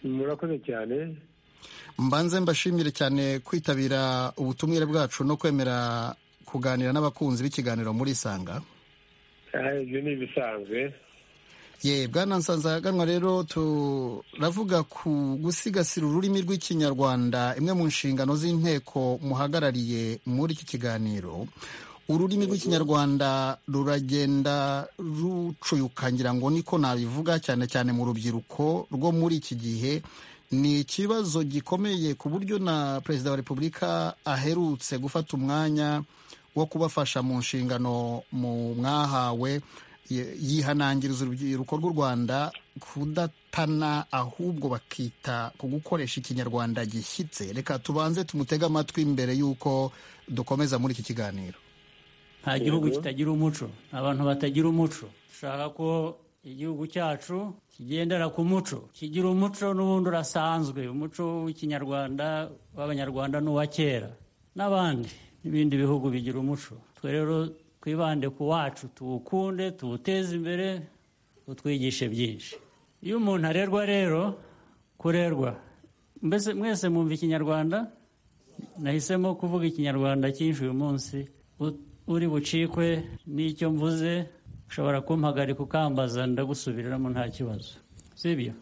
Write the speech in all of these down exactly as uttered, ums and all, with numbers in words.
murakoze cyane. mbanze mbashimire cyane kwitabira ubutumire bwacu no kwemera kuganira n'abakunzi b'ikiganiro muri Isanga. Ibyo ni ibisanzwe. Ye bwana Nsanzaganwa, rero turavuga ku gusigasira ururimi rw'ikinyarwanda, imwe mu nshingano z'inteko muhagarariye muri iki kiganiro. Ururimi rw'ikinyarwanda ruragenda rucuyuka, ngira ngo niko nabivuga, cyane cyane mu rubyiruko rwo muri iki gihe. Ni ikibazo gikomeye ku buryo na Perezida wa Repubulika aherutse gufata umwanya wo kubafasha mu nshingano mu mwahawe, yihanangiriza urubyiruko rw'u Rwanda kudatana, ahubwo bakita ku gukoresha ikinyarwanda gishyitse. Reka tubanze tumutege amatwi mbere y'uko dukomeza muri iki kiganiro. Nta gihugu kitagira umuco, abantu batagira umuco. Dushaka ko igihugu cyacu kigendera ku muco, kigira umuco n'ubundi urasanzwe, umuco w'ikinyarwanda w'abanyarwanda n'uwa kera n'abandi n'ibindi bihugu bigira umuco. Twe rero twibande ku wacu, tuwukunde, tuwuteze imbere, utwigishe byinshi. Iyo umuntu arerwa rero, kurerwa, mbese mwese mwumva ikinyarwanda, nahisemo kuvuga ikinyarwanda cyinshi uyu munsi. Uri bucikwe n'icyo mvuze ushobora kumpagarika ukambaza, ndagusubiriramo nta kibazo, sibyo?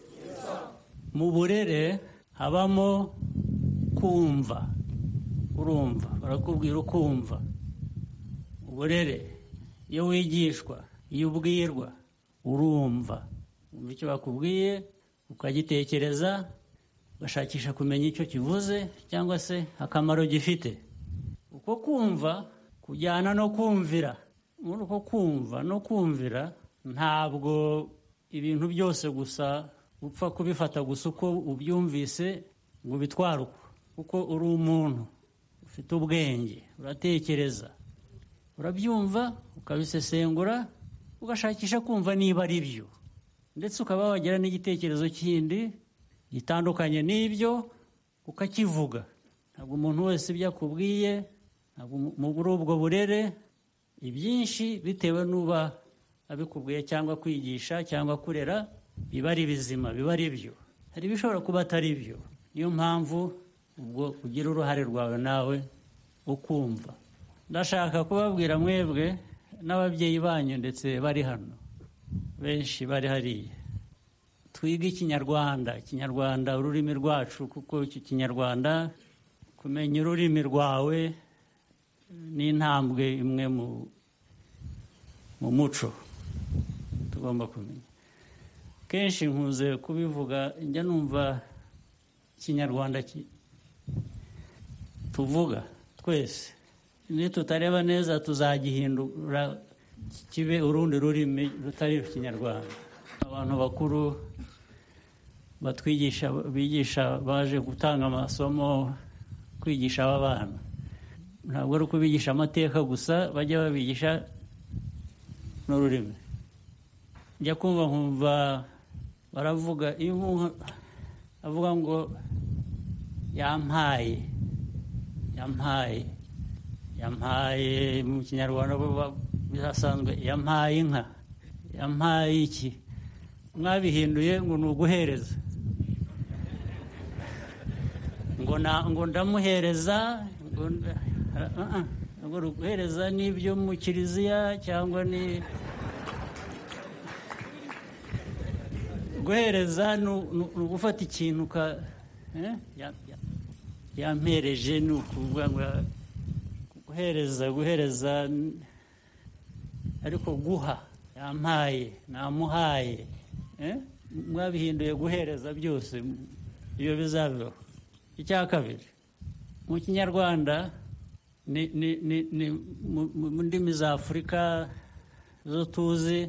Mu burere habamo kumva, urumva, barakubwira ukumva. Uburere iyo wigishwa, iyo ubwirwa, urumva, umva icyo bakubwiye ukagitekereza, ugashakisha kumenya icyo kivuze cyangwa se akamaro gifite. Uko kumva kujyana no kumvira. Muri uko kumva no kumvira, ntabwo ibintu byose gusa upfa kubifata gusa uko ubyumvise ngo bitware uko. Kuko uri umuntu ufite ubwenge, uratekereza, urabyumva, ukabisesengura, ugashakisha kumva niba ari byo, ndetse ukaba wagira n'igitekerezo kindi gitandukanye n'ibyo ukakivuga. Ntabwo umuntu wese ibyo akubwiye, ntabwo muri ubwo burere ibyinshi bitewe n'uba abikubwiye cyangwa kwigisha cyangwa kurera biba ari bizima, biba ari byo. Hari ibishobora kuba atari byo. Niyo mpamvu ubwo ugira uruhare rwawe nawe ukumva. Ndashaka kubabwira mwebwe n'ababyeyi banyu ndetse bari hano, benshi bari hariya, twiga ikinyarwanda. Ikinyarwanda ururimi rwacu, kuko iki kinyarwanda, kumenya ururimi rwawe ni intambwe imwe mu mu muco tugomba kumenya. Kenshi nkuze kubivuga, njya numva ikinyarwanda tuvuga twese, nitutareba neza tuzagihindura kibe urundi rurimi rutari ikinyarwanda. Abantu bakuru batwigisha, bigisha, baje gutanga amasomo, kwigisha aba bana, ntabwo ari ukubigisha amateka gusa, bajya babigisha n'ururimi. Njya kumva nkumva baravuga, iyo umuntu avuga ngo yampaye, yampaye, yampaye, mu kinyarwanda bihasanzwe yampaye inka, yampaye iki, mwabihinduye ngo ni uguhereza, ngo ngo ndamuhereza, ngo guhereza n'ibyo mu kiliziya, cyangwa ni guhereza ni ugufata ikintu ka yampereje, ni ukuvuga ngo guhereza, guhereza, ariko guha, yampaye, namuhaye, mwabihinduye guhereza byose, iyo bizabeho. Icya kabiri, mu kinyarwanda ni mu ndimi za Afurika zo tuzi,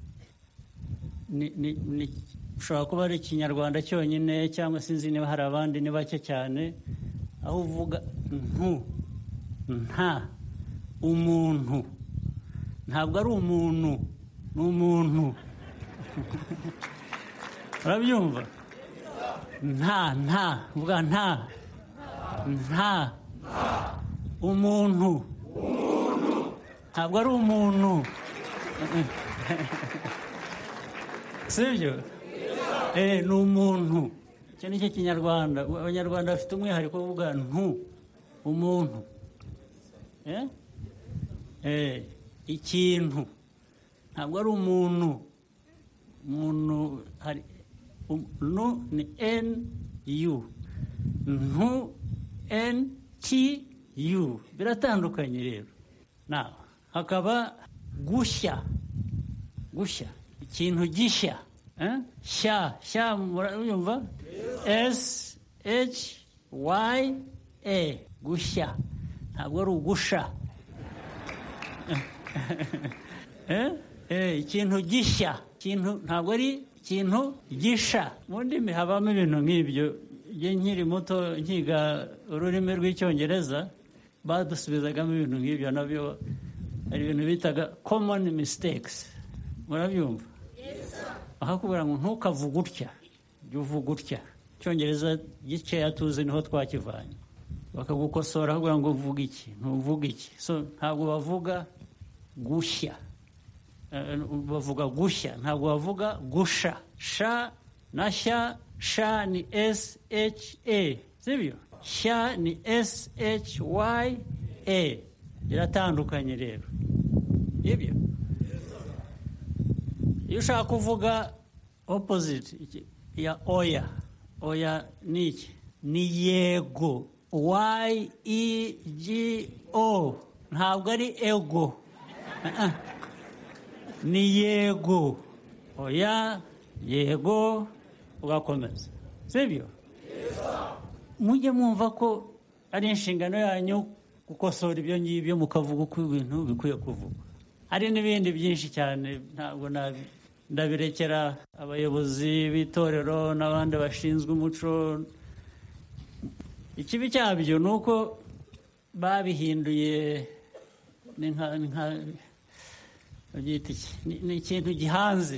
ushobora kuba ari ikinyarwanda cyonyine, cyangwa sinzi niba hari abandi, ni bake cyane, aho uvuga ntu, nta, umuntu. Ntabwo ari umuntu, ni umuntu. Urabyumva? Nta, nta, uvuga nta, nta, umuntu. Ntabwo ari umuntu. Sibyo? Eh, ni umuntu. icyo ni cyo kinyarwanda. Abanyarwanda bafite umwihariko wo kuvuga ntu, umuntu, eh? Eh, ikintu ntabwo ari umuntu. Umuntu hari um, nu ni n u, ntu n t u, biratandukanye rero. Na hakaba gushya, gushya, ikintu gishya, eh? Sha, sha murumva? S H Y A, gushya, ntabwo ari ugusha. eh? Eh, ikintu gishya, ikintu ntabwo ari ikintu gisha. Mu ndimi habamo ibintu nk'ibyo. Njye nkiri muto nkiga ururimi rw'icyongereza badusubizagamo ibintu nk'ibyo, nabyo hari ibintu bitaga common mistakes. Murabyumva? Ahakubwira ngo ntukavuga utya, jya uvuga utya. Icyongereza gikeya tuzi niho twakivanye. Bakagukosora ahubwo ngo uvuga iki, ntuvuga iki. So ntabwo bavuga gushya, bavuga gushya, ntabwo bavuga gusha. Sha na sha, sha ni S H A, sibyo? Sha ni S H Y A, biratandukanye rero. Ibyo iyo ushaka kuvuga opposite ya oya, oya ni iki? Ni yego, Y E G O, ntabwo ari ego. uh-uh. Ni yego, oya, yego, ugakomeza, sibyo? Mujye mwumva ko ari inshingano yanyu gukosora ibyo ngibyo, mukavuga uko ibintu bikwiye kuvuga. Hari n'ibindi byinshi cyane ntabwo ndabirekera abayobozi b'itorero n'abandi bashinzwe umuco. Ikibi cyabyo ni uko babihinduye ni nka ni ikintu gihanze,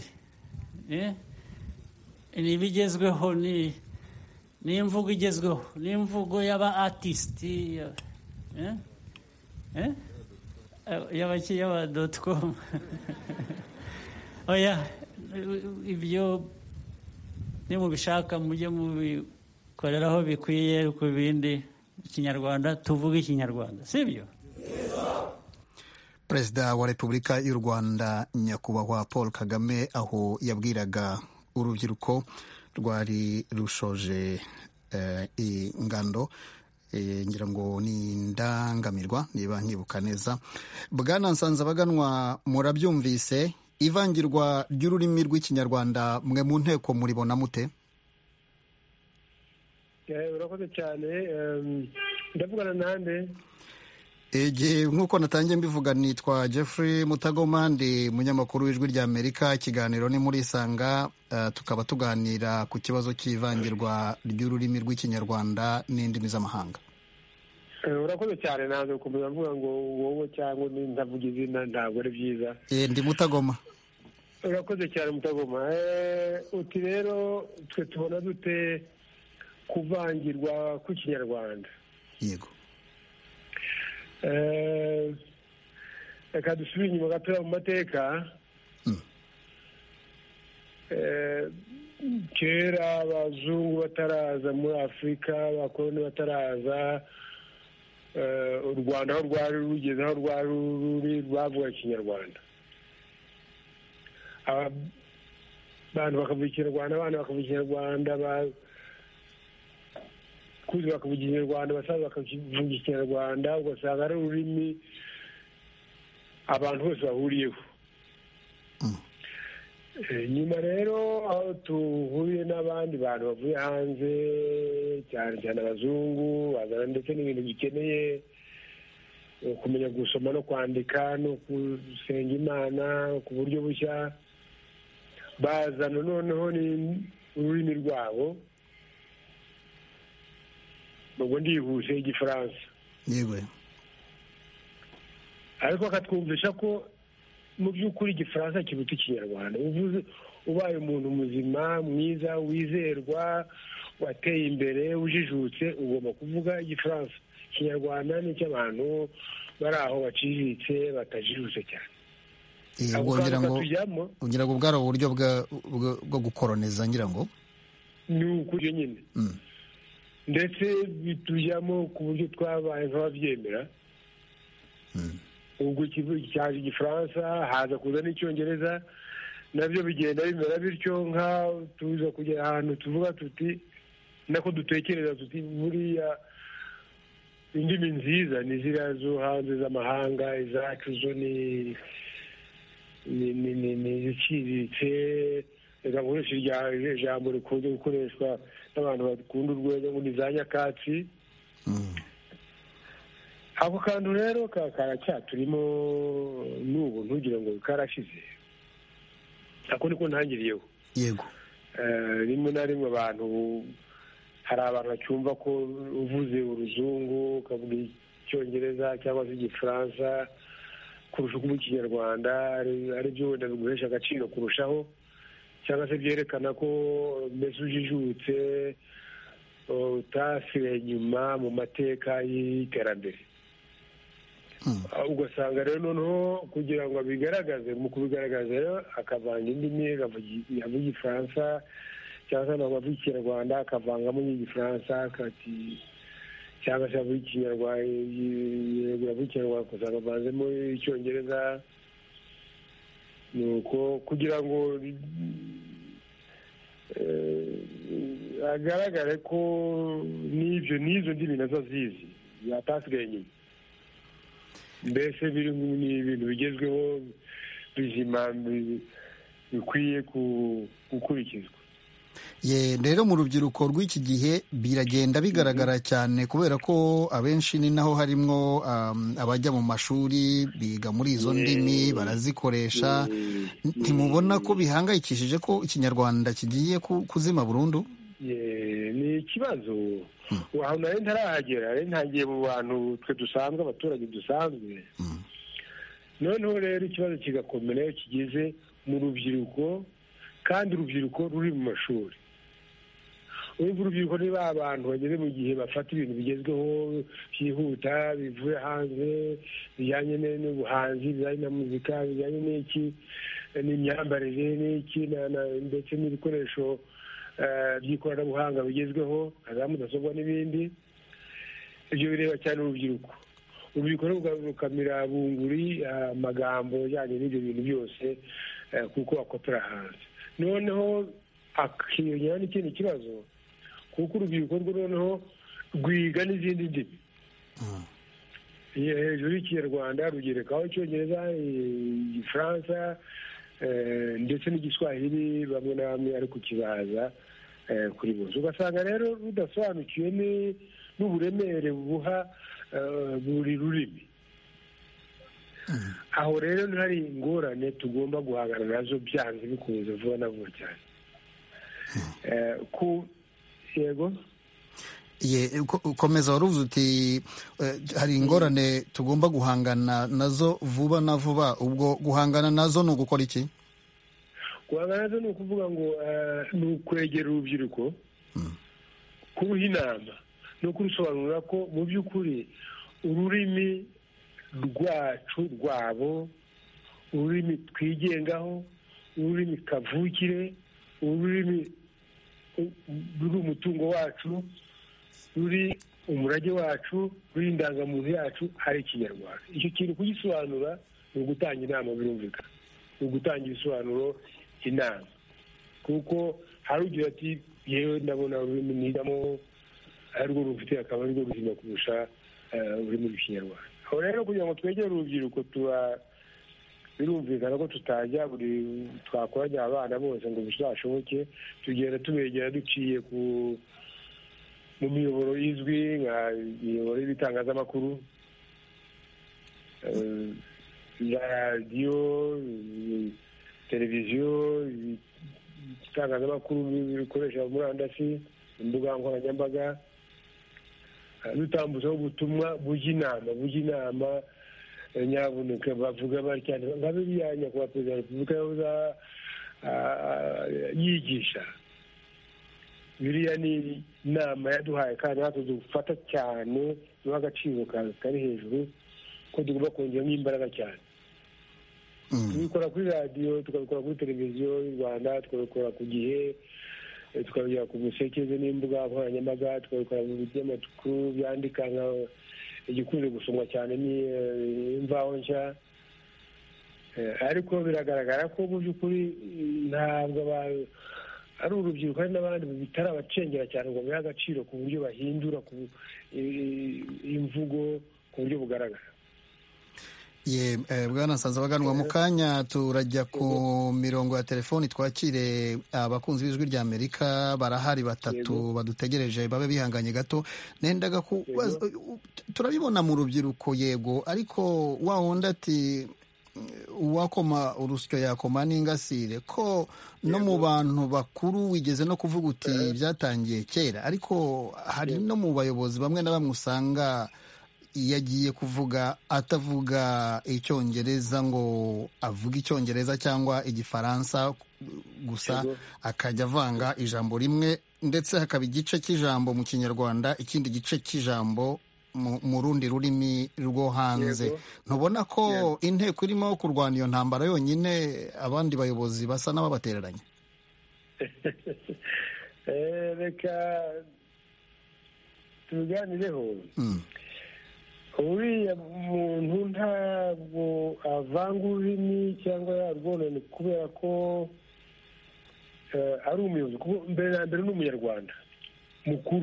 ni ibigezweho, ni imvugo igezweho, ni imvugo y'aba artisiti, y'aba doti komu. Oya, ibyo nimubishaka mujye mubikorera aho bikwiye. Ku bindi ikinyarwanda tuvuge ikinyarwanda, sibyo? Perezida wa Repubulika y'u Rwanda nyakubahwa Paul Kagame aho yabwiraga urubyiruko rwari rushoje eh, ingando eh, ngira ngo ni indangamirwa niba nkibuka neza. Bwana Nsanzabaganwa, murabyumvise, ivangirwa ry'ururimi rw'ikinyarwanda mwe mu nteko muribona mute? Urakoze cyane. Ndavugana nande? Ege nk'uko natangiye mbivuga, nitwa Jeffrey Mutagoma, ndi munyamakuru w'Ijwi ry'Amerika. Ikiganiro ni muri Isanga, uh, tukaba tuganira ku kibazo cy'ivangirwa ry'ururimi rw'ikinyarwanda n'indimi z'amahanga. Urakoze cyane. Ntabwo kumenya mvuga ngo wowe cyangwa ndavuga izina, ntabwo ari byiza. Eh, ndi Mutagoma. Urakoze cyane Mutagoma. Eh, uti rero twe tubona dute kuvangirwa kw'ikinyarwanda? Yego. Reka dusubire inyuma gatoya mu mateka. Kera abazungu bataraza muri Afurika, abakoloni bataraza, u Rwanda aho rwari rugeze, aho rwari ruri, rwavuga ikinyarwanda. Abantu bakavuga ikinyarwanda, abana bakavuga ikinyarwanda, kuzi bakavuga ikinyarwanda, abasaza bakavuga ikinyarwanda, ugasanga ari ururimi abantu bose bahuriyeho. Nyuma rero aho tuhuriye n'abandi bantu bavuye hanze, cyane cyane abazungu, bazana ndetse n'ibintu bikeneye kumenya gusoma no kwandika no gusenga Imana ku buryo bushya, bazana noneho ni ururimi rwabo. Nubwo ndihuse Igifaransa. Yewe. Ariko akatwumvisha ko mu by'ukuri Igifaransa kiruta Ikinyarwanda. Uvuze ubaye umuntu muzima, mwiza, wizerwa, wateye imbere, ujijutse, ugomba kuvuga Igifaransa. Ikinyarwanda ni cy'abantu bari aho baciriritse, batajijutse cyane. Ubwo ngira ngo ugira ngo bwaro uburyo bwo gukoloniza ngira ngo. ni ukuri nyine ndetse bitujyamo ku buryo twabaye nk'ababyemera. ubwo cyaje igifaransa haza kuza n'icyongereza nabyo bigenda bimera bityo nka tuza kugera ahantu tuvuga tuti nako dutekereza tuti buriya indimi nziza ni ziriya zo hanze z'amahanga, izacu zo ni ni iziciriritse. reka nkoresha irya jambo rikunze gukoreshwa n'abantu bakunda urwenya ngo ni za nyakatsi. ako kantu rero karacyaturimo n'ubu ntugire ngo karashize, ako niko ntangiriyeho. yego rimwe na rimwe abantu hari abantu bacyumva ko uvuze uruzungu ukavuga icyongereza cyangwa se igifaransa kurusha kuvuga ikinyarwanda ari byo wenda biguhesha agaciro kurushaho, cyangwa se byerekana ko mbese ujijutse utasigaye inyuma mu mateka y'iterambere. ugasanga rero noneho kugira ngo abigaragaze, mu kubigaragaza rero akavanga indimi, avuga igifaransa cyangwa se avuga ikinyarwanda akavangamo n'igifaransa akati, cyangwa se avuga ikinyarwanda avuga ikinyarwanda ugasanga avanzemo icyongereza. ni uko kugira ngo agaragare ko n'ibyo n'izo ndimi nazo zizi yatasigaye inyuma. mbese biri ni ibintu bigezweho bizima bikwiye gukurikizwa. ye rero mu rubyiruko rw'iki gihe biragenda bigaragara cyane kubera ko abenshi ni naho harimwo um, abajya mu mashuri biga muri izo ndimi barazikoresha. ntimubona ko bihangayikishije ko ikinyarwanda kigiye kuzima burundu? ni ikibazo. aho nari ntarahagera, nari ntangiye mu bantu twe dusanzwe, abaturage dusanzwe. noneho rero ikibazo kigakomera iyo kigeze mu rubyiruko, kandi urubyiruko ruri mu mashuri. urumva urubyiruko ni ba bantu bageze mu gihe bafata ibintu bigezweho byihuta bivuye hanze, bijyanye n'ubuhanzi, bijyanye na muzika, bijyanye n'iki n'imyambarire n'iki ndetse n'ibikoresho by'ikoranabuhanga bigezweho, za mudasobwa n'ibindi. ibyo bireba cyane urubyiruko. urubyiruko rukamira bunguri amagambo ajyanye n'ibyo bintu byose kuko akopera hanze. noneho akiyongera n'ikindi kibazo kuko urubyiruko rwo noneho rwiga n'izindi ndimi. hejuru y'ikinyarwanda rugerekaho icyongereza, igifaransa ndetse n'igiswahili bamwe na bamwe ari kukibaza kuri bose. ugasanga rero rudasobanukiwe n'uburemere buha buri rurimi. aho rero hari ingorane tugomba guhangana nazo byanze bikunze vuba na vuba cyane. ku yego ukomeza wari uvuze uti hari ingorane tugomba guhangana nazo vuba na vuba. ubwo guhangana nazo ni ugukora iki? guhangana nazo ni ukuvuga ngo ni ukwegera urubyiruko, kuruha inama no kurusobanurira ko mu by'ukuri ururimi rwacu rwabo, ururimi twigengaho, ururimi kavukire, ururimi ruri umutungo wacu, ruri umurage wacu, ruri indangamuntu yacu ari ikinyarwanda. icyo kintu kugisobanura ni ugutanga inama, birumvikana ni ugutanga ibisobanuro, inama. kuko hari ugira ati yewe ndabona ururimi nigamo arirwo rufite akaba arirwo ruzima kurusha ururimi rw'ikinyarwanda. aho rero kugira ngo twegere urubyiruko tuba birumvikana ko tutajya buri twakoranya abana bose ngo bizashoboke. tugenda tubegera duciye ku mu miyoboro izwi nka imiyoboro y'ibitangazamakuru, ya radiyo, televiziyo, ibitangazamakuru bikoresha murandasi, imbuga nkoranyambaga, dutambutsaho ubutumwa bujya inama bujya inama nyabuneka bavuga batya nka biriya nyakubahwa perezida wa repubulika yahoza yigisha. biriya ni inama yaduhaye kandi natwe dufata cyane, duha agaciro kari hejuru ko tugomba kongeramo imbaraga cyane. tubikora kuri radiyo, tukabikora kuri televiziyo y'u Rwanda, tukabikora ku Gihe, tukabigera ku musekeze n'imbuga nkoranyambaga, tukabikora mu binyamakuru byandika nka igikunze gusomwa cyane ni Imvaho Nshya. Ariko biragaragara ko mu by'ukuri ntabwo ari urubyiruko hari n'abandi bitarabacengera cyane ngo bahe agaciro ku buryo bahindura ku imvugo ku buryo bugaragara. ye bwana Nsanzabaganwa, mu kanya turajya ku mirongo ya telefoni twakire abakunzi b'ijwi rya Amerika. Barahari batatu badutegereje, babe bihanganye gato. Nendaga ku turabibona mu rubyiruko yego, ariko wa wundi ati uwakoma urusyo yakoma n'ingasire, ko no mu bantu bakuru wigeze no kuvuga uti byatangiye kera, ariko hari no mu bayobozi bamwe na bamwe usanga iyo agiye kuvuga atavuga icyongereza ngo avuga icyongereza cyangwa igifaransa gusa, akajya avanga ijambo rimwe, ndetse hakaba igice cy'ijambo mu kinyarwanda, ikindi gice cy'ijambo mu rundi rurimi rwo hanze. Ntubona ko inteko irimo kurwana iyo ntambara yonyine abandi bayobozi basa n'ababatereranye? reka tubiganireho. uriya muntu ntabwo avanga ururimi cyangwa yarwonone kubera ko ari umuyobozi. mbere na mbere ni umunyarwanda mukuru.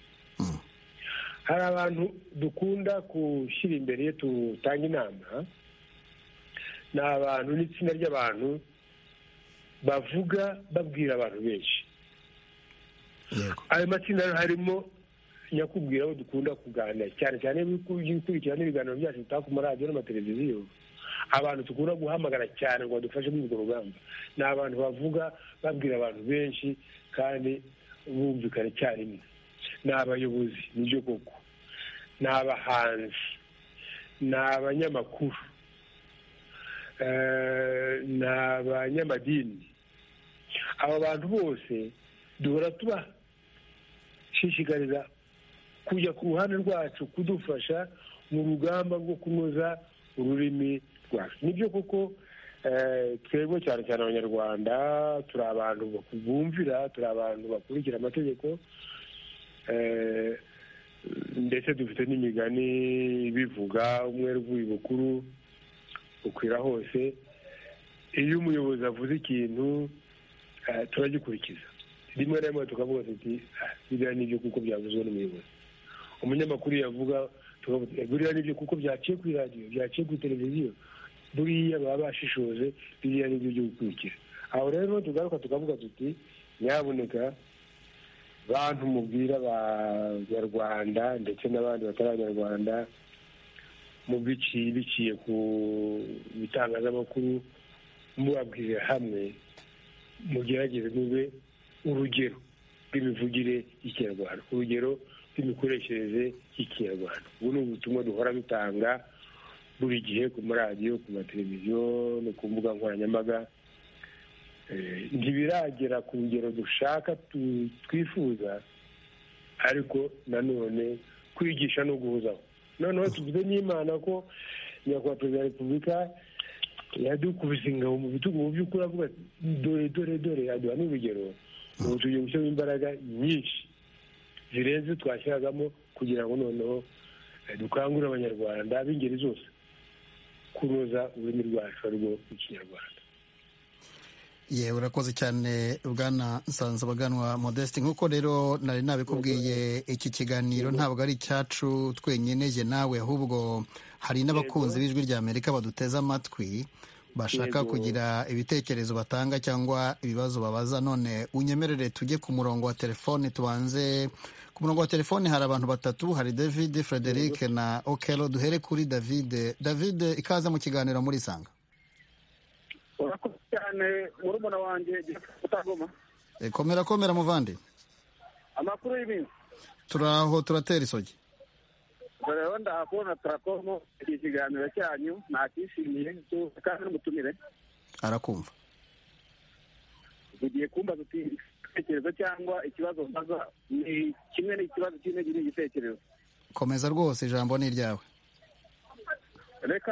hari abantu dukunda gushyira imbere iyo tutanga inama, ni abantu n'itsinda ry'abantu bavuga babwira abantu benshi. ayo matsinda harimo nyakubwira abo dukunda kuganira cyane cyane gukurikirana ibiganiro byacu bitaka ku maradiyo n'amateleviziyo. abantu dukunda guhamagara cyane ngo badufashe muri urwo rugamba ni abantu bavuga babwira abantu benshi kandi bumvikana icyarimwe. Ni abayobozi nibyo koko, ni abahanzi, ni abanyamakuru, ni abanyamadini. aba bantu bose duhora tubashishikariza kujya ku ruhande rwacu kudufasha mu rugamba rwo kunoza ururimi rwacu. nibyo koko twebwe cyane cyane abanyarwanda turi abantu bumvira, turi abantu bakurikira amategeko, ndetse dufite n'imigani bivuga umwere uvuye bukuru ukwira hose. iyo umuyobozi avuze ikintu turagikurikiza, rimwe na rimwe tukavuga tuti biriya nibyo kuko byavuzwe n'umuyobozi. umunyamakuru yavuga buriya nibyo kuko byaciye kuri radiyo, byaciye kuri televiziyo, buriya baba bashishoje, biriya nibyo byo gukurikira. aho rero tugaruka tukavuga tuti nyabuneka bantu mubwira abanyarwanda ndetse n'abandi batari abanyarwanda mu biciye biciye ku bitangazamakuru, mubabwirira hamwe, mugerageze mube urugero rw'imivugire y'ikinyarwanda, urugero rw'imikoreshereze y'ikinyarwanda. ubu ni ubutumwa duhora dutanga buri gihe ku maradiyo, ku mateleviziyo no ku mbuga nkoranyambaga. ntibiragera ku rugero dushaka twifuza, ariko nanone kwigisha no guhuzaho. noneho tuvuze n'Imana ko nyakubahwa perezida wa repubulika yadukubise ingabo mu bitugu, mu by'ukuri avuga ati dore dore dore, aduha n'urugero. ubu tugiye gushyiramo imbaraga nyinshi zirenze twashyiragamo kugira ngo noneho dukangurire abanyarwanda b'ingeri zose kunoza ururimi rwacu arirwo rw'ikinyarwanda. yewe urakoze cyane bwana Nsanzabaganwa Modeste. nk'uko rero nari nabikubwiye, iki kiganiro ntabwo ari icyacu twenyine jye nawe, ahubwo hari n'abakunzi b'ijwi rya Amerika baduteze amatwi bashaka kugira ibitekerezo batanga cyangwa ibibazo babaza. none unyemerere tujye ku murongo wa telefone. tubanze ku murongo wa telefone, hari abantu batatu, hari David, Frederic na Okelo. duhere kuri David. David, ikaze mu kiganiro muri Sanga. urakoze cyane murumuna wanjye utagoma. komera komera muvandi. amakuru y'ibintu turaho turatera isogi. rero ndakubona turakomo iki kiganiro cyanyu nakishimiye kandi n'umutumire arakumva. ugiye kumbaza uti igitekerezo cyangwa ikibazo mbaza ni kimwe n'ikibazo kimwe giri igitekerezo. komeza rwose, ijambo ni iryawe. reka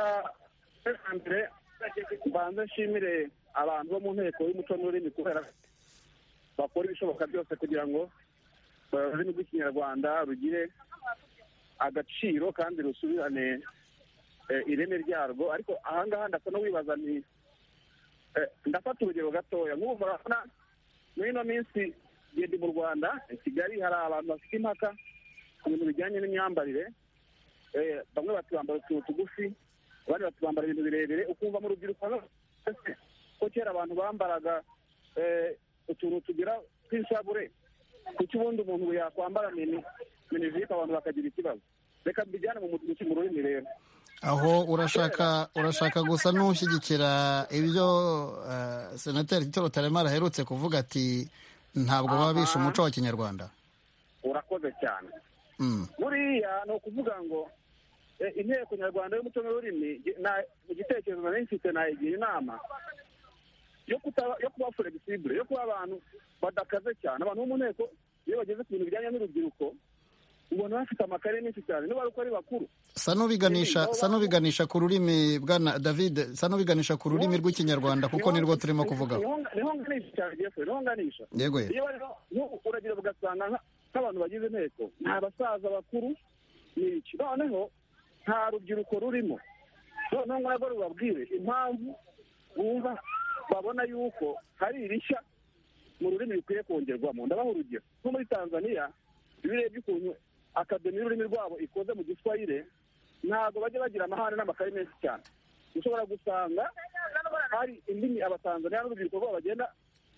mbere mbanze nshimire abantu bo mu nteko y'umuco n'ururimi kubera bakora ibishoboka byose kugira ngo ururimi rw'ikinyarwanda rugire agaciro kandi rusubirane ireme ryarwo. ariko ahangaha ndasa no wibaza nti ndafata urugero gatoya nk'ubu murabona muri ino minsi ngende mu Rwanda i Kigali hari abantu bafite impaka ku bintu bijyanye n'imyambarire. bamwe batubambara utuntu tugufi, abandi batubambara ibintu birebire, ukumva mu rubyiruko ko kera abantu bambaraga utuntu tugira tw'inshabure, kuki ubundi umuntu yakwambara minijipo abantu bakagira ikibazo? reka mbijyane mu mu rurimi rero. aho urashaka urashaka gusa n'ushyigikira ibyo uh, senateri Tito Rutaremara aherutse kuvuga ati ntabwo baba bishe umuco wa kinyarwanda. Urakoze cyane. buriya ni ukuvuga ngo inteko nyarwanda y'umuco n'ururimi mu gitekerezo nari mfite nayigira inama yo kuba flexible, yo kuba abantu badakaze cyane. abantu bo mu nteko iyo bageze ku bintu bijyanye n'urubyiruko ubona bafite amakaye menshi cyane niba ari uko ari bakuru. sa n'ubiganisha sa n'ubiganisha ku rurimi bwana David, sa n'ubiganisha ku rurimi rw'ikinyarwanda kuko nirwo turimo kuvuga. niho nganisha cyane Jeffrey, niho nganisha. Yego. iyo uragira ugasanga nk'abantu bagize inteko nta basaza bakuru ni iki, noneho nta rubyiruko rurimo. noneho ntabwo rubabwire impamvu bumva babona yuko hari irishya mu rurimi bikwiye kongerwamo. ndabaha urugero nko muri Tanzania iyo urebye ukuntu akademi y'ururimi rwabo ikoze mu giswahili ntabwo bajya bagira amahane n'amakaye menshi cyane. ushobora gusanga hari indimi abatanzaniya n'urubyiruko rwabo bagenda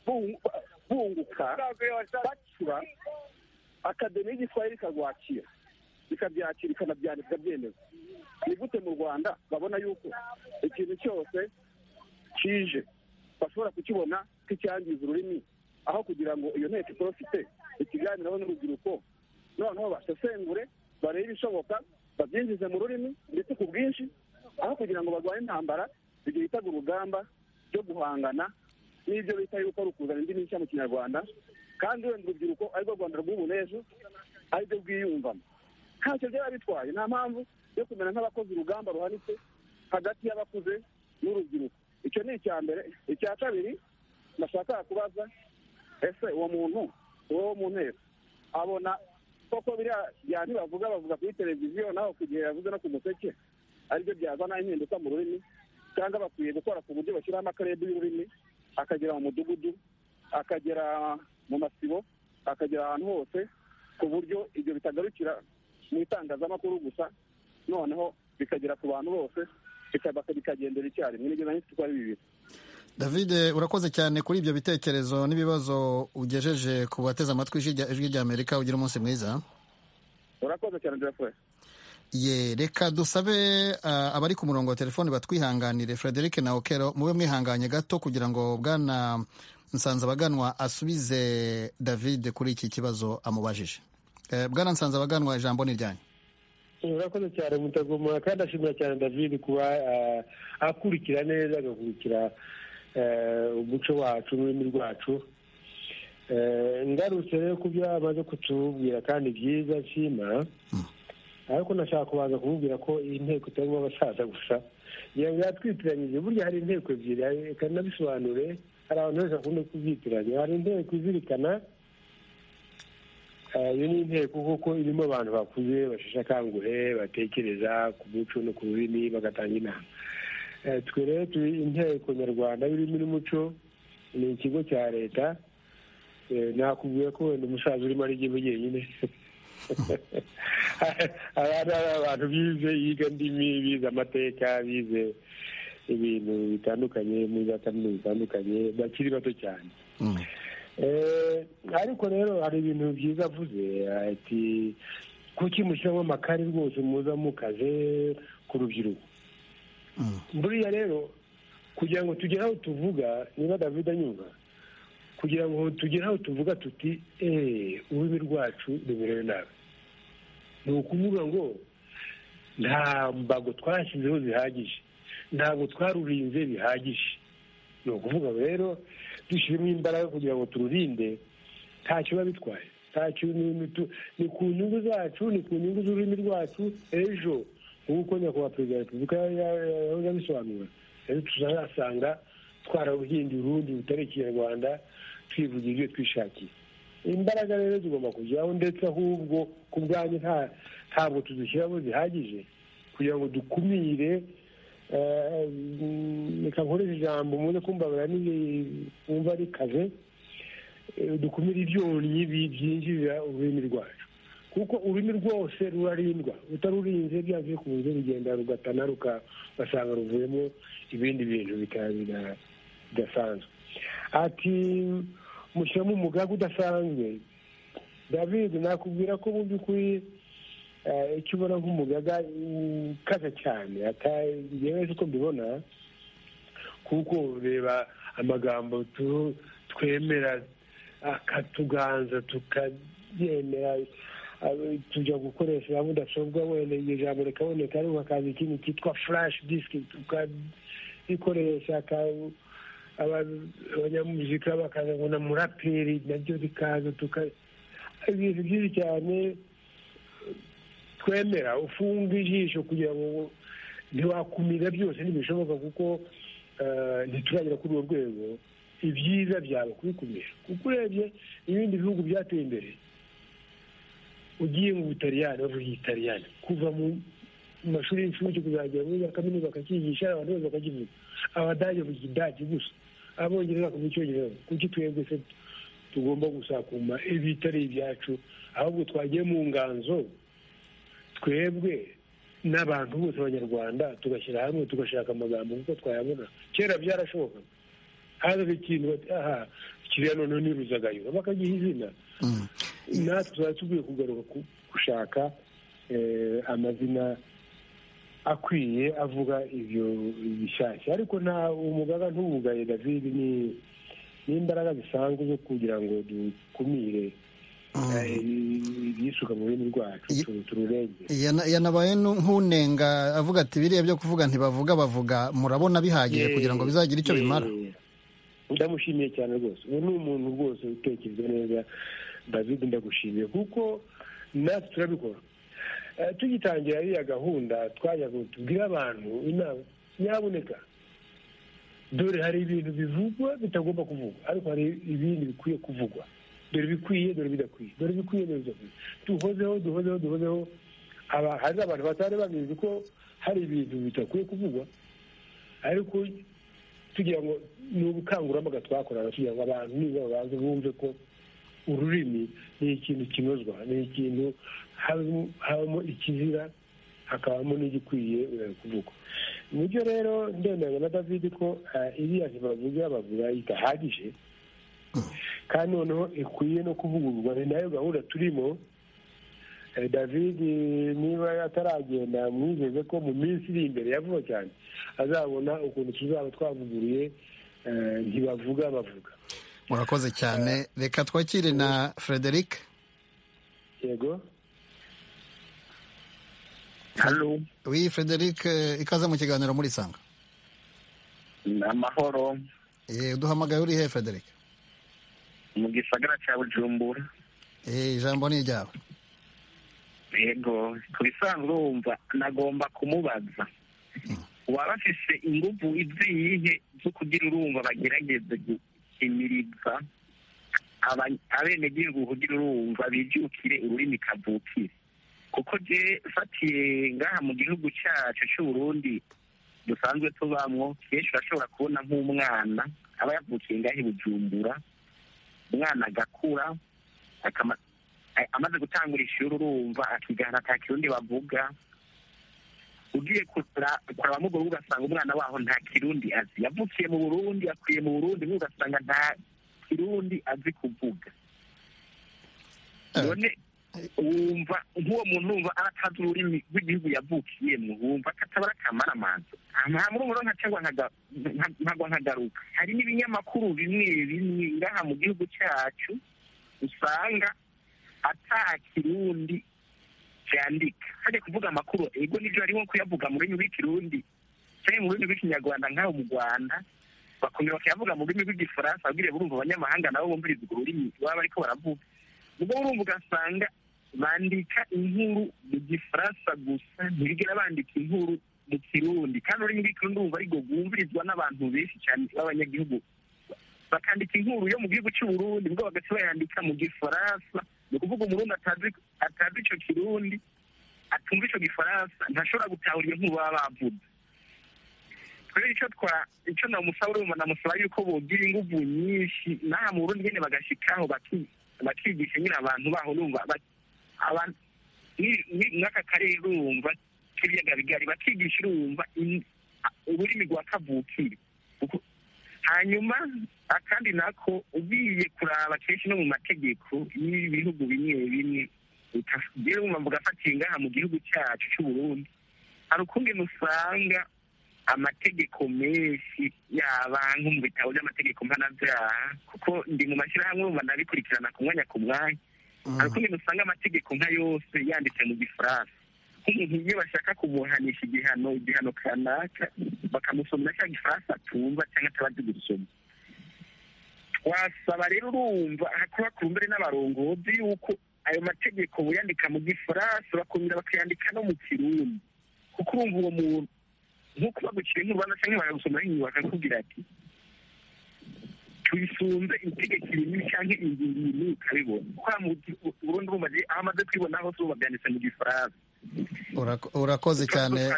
bunguka bacura akademi y'igiswahili ikagwakira ikabyakira ikanabyandika byemeza. ni gute mu Rwanda babona yuko ikintu cyose kije bashobora kukibona nk'icyangiza ururimi, aho kugira ngo iyo nteko iprofite ikiganiraho n'urubyiruko, noneho basesengure barebe ibishoboka babyinjize mu rurimi ndetse ku bwinshi, aho kugira ngo barwanye intambara ibyo bitaga urugamba ryo guhangana n'ibyo bita yuko ari ukuzana indimi nshya mu kinyarwanda, kandi wenda urubyiruko arirwo Rwanda rw'ubu n'ejo arirwo rwiyumvamo. ntacyo byaba bitwaye, nta mpamvu yo kumera nk'abakoze urugamba ruhanitse hagati y'abakuze n'urubyiruko. icyo ni icya mbere. icya kabiri ndashaka kubaza, ese uwo muntu uwo mu nteko abona koko biriya bya ntibavuga bavuga kuri televiziyo naho ku gihe yavuze no ku museke aribyo byazana impinduka mu rurimi, cyangwa bakwiye gukora ku buryo bashyiraho amakarede y'ururimi akagera mu mudugudu, akagera mu masibo, akagera ahantu hose, ku buryo ibyo bitagarukira mu itangazamakuru gusa, noneho bikagera ku bantu bose bikagendera icyarimwe. nibyo nahise ko ari bibiri. David, urakoze cyane kuri ibyo bitekerezo n'ibibazo ugejeje ku bateze amatwi ijwi rya Amerika. ugira umunsi mwiza. urakoze cyane Jeffrey. ye reka dusabe uh, abari ku murongo wa telefoni batwihanganire. Frederic na Okero mube mwihanganye gato kugira ngo bwana Nsanzabaganwa asubize David kuri iki kibazo amubajije. Uh, bwana Nsanzabaganwa, ijambo ni ryanyu. urakoze cyane Mutagoma, kandi ashimira cyane David kuba uh, akurikira neza agakurikira umuco wacu n'ururimi rwacu. ngarutse rero ku byo amaze kutubwira kandi byiza nshima, ariko nashaka kubanza kumubwira ko iyi nteko itarimo abasaza gusa, yatwitiranyije. burya hari inteko ebyiri, reka nabisobanure. hari abantu benshi bakunda kubyitiranya. hari inteko izirikana, iyo ni inteko kuko irimo abantu bakuze basheshe akanguhe batekereza ku muco no ku rurimi bagatanga inama. twe rero turi inteko nyarwanda y'ururimi n'umuco, ni ikigo cya leta. nakubwiye ko wenda umusaza urimo ari igihe wenyine. hari abantu bize yiga ndimi, bize amateka, bize ibintu bitandukanye muri za kaminuza zitandukanye, bakiri bato cyane. ariko rero hari ibintu byiza avuze ati kuki mushyiramo amakari rwose muza mukaze ku rubyiruko. buriya rero kugira ngo tugere aho tuvuga, niba David anyumva, kugira ngo tugere aho tuvuga tuti eee ururimi rwacu rumerewe nabi, ni ukuvuga ngo nta mbago twashyizeho zihagije, ntabwo twarurinze bihagije. ni ukuvuga rero dushyiremo imbaraga kugira ngo tururinde, ntacyo biba bitwaye. ntacyo ni ku nyungu zacu, ni ku nyungu z'ururimi rwacu. ejo nk'uko nyakubahwa perezida wa repubulika yabisobanura, rero tuzasanga twararuhinduye urundi rutari ikinyarwanda, twivugira ibyo twishakiye. Imbaraga rero zigomba kujyaho, ndetse ahubwo ku bwanyu ntabwo tuzishyiramo zihagije kugira ngo dukumire, reka nkoreshe ijambo muze kumbabara wumva rikaze, dukumire ibyonnyi byinjirira ururimi rwacu, kuko ururimi rwose rurarindwa, utarurinze byanze bikunze rugenda rugatana rugasanga ruvuyemo ibindi bintu bidasanzwe. Ati mushyiramo umugaga udasanzwe. David, nakubwira ko mu by'ukuri icyo ubona nk'umugaga ukaze cyane yewe uko mbibona, kuko reba amagambo twemera akatuganza tukabyemera, tujya gukoresha mudasobwa wenda iryo jambo rikaboneka ariko hakaza ikintu cyitwa flash disk tukabikoresha, abanyamuzika bakaza ngo na muraperi nabyo bikaza, ibintu byinshi cyane twemera. Ufunga ijisho kugira ngo ntiwakumira byose ntibishoboka, kuko ntituragera kuri urwo rwego. Ibyiza byaba kubikumira, kuko urebye ibindi bihugu byateye imbere, ugiye mu Butaliyani bavuga Igitaliyani, kuva mu mashuri y'incuke kuzagera muri za kaminuza bakakigisha, abantu bose bakakivuga. Abadage bavuga Idage gusa, Abongereza bakavuga Icyongereza. Kuki twebwe se tugomba gusakuma ibitari ibyacu? Ahubwo twagiye mu nganzo twebwe n'abantu bose abanyarwanda tugashyira hamwe tugashaka amagambo kuko twayabona. Kera byarashoboka, hazaga ikintu aha kiriya noneho ni Ruzagayura bakagiha izina. Natwe tuba tugiye kugaruka gushaka amazina akwiye avuga ibyo bishyashya, ariko nta umugaga ntubugaye David, ni n'imbaraga zisanzwe zo kugira ngo dukumire ibisuka mu rurimi rwacu tururenge. Yanabaye nk'unenga avuga ati biriya byo kuvuga ntibavuga bavuga, murabona bihagije kugira ngo bizagire icyo bimara. Ndamushimiye cyane rwose, ubu ni umuntu rwose utekereza neza. David, ndagushimiye kuko natwe turabikora. Tugitangira iriya gahunda twajya tubwira abantu inama, nyabuneka dore hari ibintu bivugwa bitagomba kuvugwa, ariko hari ibindi bikwiye kuvugwa. Dore bikwiye, dore bidakwiye, dore bikwiye, dore bidakwiye. Duhozeho duhozeho duhozeho. Hari abantu batari babizi ko hari ibintu bitakwiye kuvugwa, ariko tugira ngo ni ubukangurambaga twakorana kugira ngo abantu niba babanze bumve ko ururimi ni ikintu kinozwa, ni ikintu habamo ikizira hakabamo n'igikwiye kuvugwa. Nibyo rero ndemeranya na David ko iriya bavuga bavuga idahagije, kandi noneho ikwiye no kuvugururwa. Ni nayo gahunda turimo. David niba ataragenda mwizeze ko mu minsi iri imbere ya vuba cyane azabona ukuntu tuzaba twavuguruye ntibavuga bavuga. Murakoze cyane. Reka twakire na Frederic. Yego. Halo. Oui, Frederic, ikaze mu kiganiro muri Sanga. Amahoro. Eh, duhamagaye uri he Frederic? Mu gisagara cya Bujumbura. Eh, ijambo ni ryawe. Yego, kubisanzwe wumva nagomba kumubaza. Waba afise ingufu izihe zo kugira urumva bagerageze gukimiriza abenegihugu kugira urumva bijukire ururimi kavukire? Kuko je fatiye ngaha mu gihugu cyacu cy'u Burundi dusanzwe tubamwo, kenshi urashobora kubona nk'umwana aba yavukiye ngaha i Bujumbura, umwana agakura amaze gutangura ishuri urumva akigana ata kirundi bavuga. Ugiye kuraba mu Burundi ugasanga umwana waho nta kirundi azi, yavukiye mu Burundi akwiye mu Burundi ugasanga nta kirundi azi kuvuga. None wumva nk'uwo muntu wumva aratazi ururimi rw'igihugu yavukiyemo, wumva katabara akamara amazi. Nta muri nka cyangwa nkagwa nkagaruka. Hari n'ibinyamakuru bimwe bimwe ngaha mu gihugu cyacu usanga ata kirundi cyandika, hajya kuvuga amakuru ego nibyo harimo kuyavuga mu rurimi rw'ikirundi cyangwa mu rurimi rw'ikinyarwanda nk'aho mu Rwanda bakongera bakayavuga mu rurimi rw'igifaransa babwire burumva abanyamahanga nabo bumviriza urwo rurimi baba bariko baravuga. Ubwo urumva ugasanga bandika inkuru mu gifaransa gusa, ntibigera bandika inkuru mu kirundi, kandi ururimi rw'ikirundi urumva ariko rwumvirizwa n'abantu benshi cyane b'abanyagihugu bakandika inkuru yo mu gihugu cy'u Burundi ubwo bagaca bayandika mu gifaransa. Ni ukuvuga umurundi atazi atazi icyo kirundi atumva icyo gifaransa ntashobora gutahura iyo nkuru baba bavuze. Kubera icyo twa icyo namusaba urumva namusaba yuko bogira inguvu nyinshi n'aha mu Burundi nyine bagashikaho bakigisha nyine abantu baho numva abantu n'aka karere urumva k'ibiyaga bigari bakigisha urumva ururimi rwa kavukire. Hanyuma akandi nako ugiye kuraba kenshi no mu mategeko y'ibihugu bimwe bimwe rero mvuga afatiye ngaha mu gihugu cyacu cy'u Burundi hari ukundi musanga amategeko menshi yaba nko mu bitabo by'amategeko mpanabyaha kuko ndi mu mashyirahamwe ubu nabikurikirana ku mwanya ku mwanya. Hari ukundi musanga amategeko nka yose yanditse mu gifaransa nk'umuntu iyo bashaka kumuhanisha igihano igihano kanaka bakamusomera cya gifaransa atumva cyangwa atabazi gusoma. Wasaba rero urumva kuba ku mbere n'abarongozi yuko ayo mategeko buyandika mu gifaransa bakongera bakayandika no mu kirundi kuko urumva uwo muntu nk'uko baguciye nk'urubanza cyangwa baragusomera inyuma bakakubwira ati tuyisunze itegeko rimwe cyangwa ingingo imwe ukabibona kuko mu Burundi bumaze aho amaze kwibona hose ubu babyanditse mu gifaransa. Urakoze cyane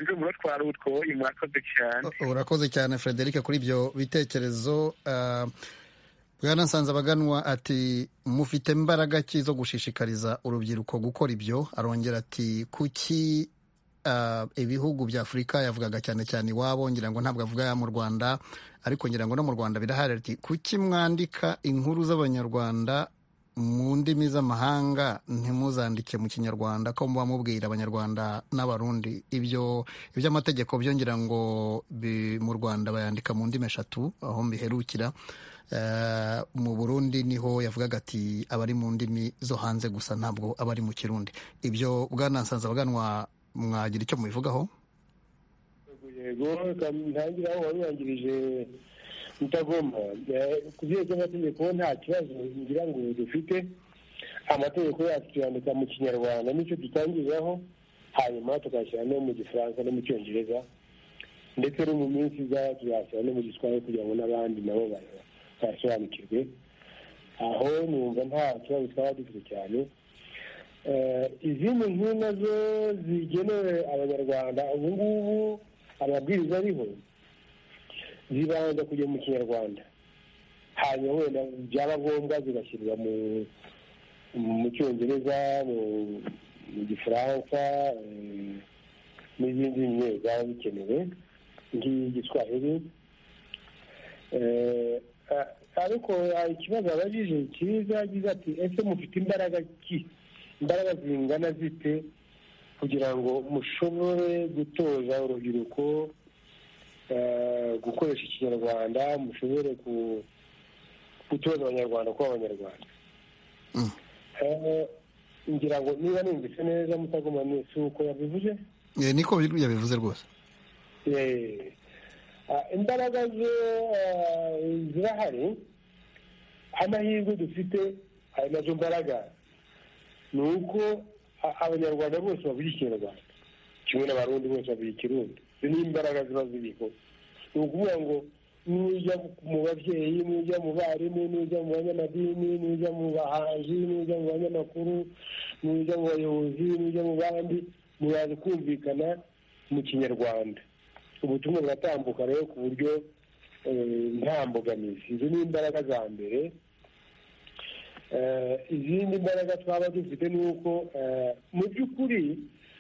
urakoze cyane Frederic kuri ibyo bitekerezo. Bwana Nsanzabaganwa ati mufite imbaraga ki zo gushishikariza urubyiruko gukora ibyo. Arongera ati kuki ibihugu bya Afurika yavugaga cyane cyane iwabo ngira ngo ntabwo avuga mu Rwanda ariko ngira ngo no mu Rwanda birahari. Ati kuki mwandika inkuru z'abanyarwanda mu ndimi z'amahanga ntimuzandike mu kinyarwanda ko muba mubwira abanyarwanda n'abarundi ibyo iby'amategeko byongera ngo mu Rwanda bayandika mu ndimi eshatu aho mbiherukira. Uh, mu Burundi niho yavugaga ati abari mu ndimi zo hanze gusa ntabwo abari mu Kirundi. Ibyo Bwana Nsanzabaganwa mwagira icyo mubivugaho? Yego ntangira aho wabirangirije Mutagoma ku byerekeye amategeko nta kibazo ngira ngo dufite. Amategeko yacu tuyandika mu Kinyarwanda nicyo dutangiriraho hanyuma tugashyira no mu Gifaransa no mu Cyongereza ndetse no mu minsi iza tuyashyira no mu Giswahili kugira ngo n'abandi nabo basobanukirwe. Aho numva nta kibazo twaba dufite cyane. Izindi nkuru nazo zigenewe abanyarwanda ubu ngubu amabwiriza ariho zibanza kujya mu Kinyarwanda hanyuma wenda byaba ngombwa zigashyirwa mu mu Cyongereza mu Gifaransa n'izindi nyine zaba bikenewe nk'igiswahili. Ariko ikibazo abajije cyiza agize ati ese mufite imbaraga ki imbaraga zingana zite kugira ngo mushobore gutoza urubyiruko gukoresha Ikinyarwanda mushobore gutoza abanyarwanda kuba abanyarwanda. Ngira ngo niba numvise neza Mutagoma si uko yabivuze? Niko yabivuze rwose. Imbaraga zo zirahari. Amahirwe dufite ayo nazo mbaraga ni uko abanyarwanda bose bavuga Ikinyarwanda kimwe n'abarundi bose bavuga Ikirundi. Izo ni imbaraga ziba ziriho. Ni ukuvuga ngo nujya mu babyeyi nujya mu barimu nujya mu banyamadini nujya mu bahanzi nujya mu banyamakuru nujya mu bayobozi nujya mu bandi muraza kumvikana mu Kinyarwanda. Ubutumwa buratambuka rero ku buryo nta mbogamizi. Izo ni imbaraga za mbere. Izindi mbaraga twaba dufite ni uko mu by'ukuri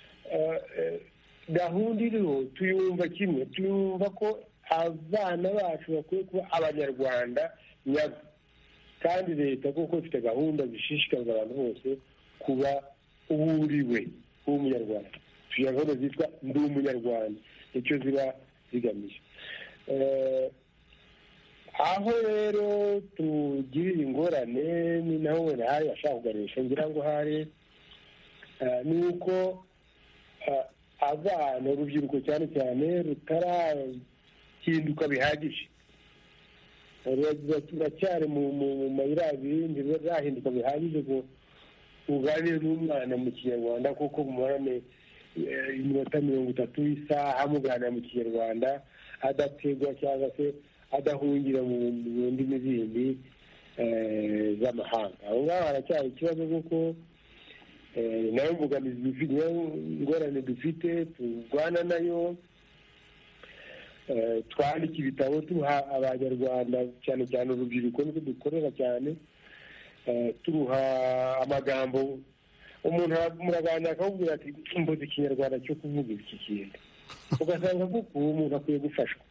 gahunda iriho tuyumva kimwe, tuyumva ko abana bacu bakwiye kuba abanyarwanda nyabo kandi leta kuko ifite gahunda zishishikariza abantu bose kuba uburiwe w'umunyarwanda. tugira gahunda zitwa ndi umunyarwanda icyo ziba zigamije. Aho rero tugirira ingorane ni naho wenda hari ashaka kuganisha ngira ngo hari ni uko abana urubyiruko cyane cyane rutarahinduka bihagije, ruracyari mu mayira abiri ntibirahinduka bihagije ngo uganire n'umwana mu Kinyarwanda kuko mumarane iminota mirongo itatu isaha muganira mu Kinyarwanda adategwa cyangwa se adahungira mu ndimi zindi z'amahanga. aho ngaho haracyari ikibazo kuko nayo mbogamizi dufite, ingorane dufite turwana nayo. twandika ibitabo tuha abanyarwanda cyane cyane urubyiruko niko dukorera cyane, turuha amagambo. umuntu muraganira akakubwira ati mbuze ikinyarwanda cyo kuvuga iki kintu, ugasanga kuko uwo muntu akwiye gufashwa.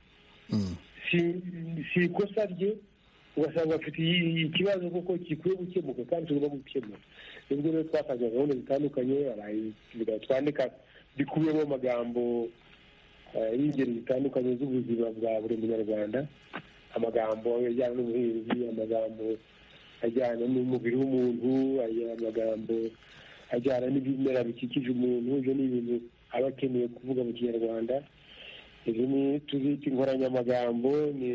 si ikosa rye, ugasanga afite ikibazo kuko gikwiye gukemuka kandi tugomba gukemura. nibwo rero twafashe gahunda zitandukanye twandika bikubiyemo amagambo y'ingeri zitandukanye z'ubuzima bwa buri munyarwanda, amagambo ajyana n'ubuhinzi, amagambo ajyana n'umubiri w'umuntu, amagambo ajyana n'ibimera bikikije umuntu. ibyo ni ibintu aba akeneye kuvuga mu kinyarwanda. izi ni tuzita inkoranyamagambo. ni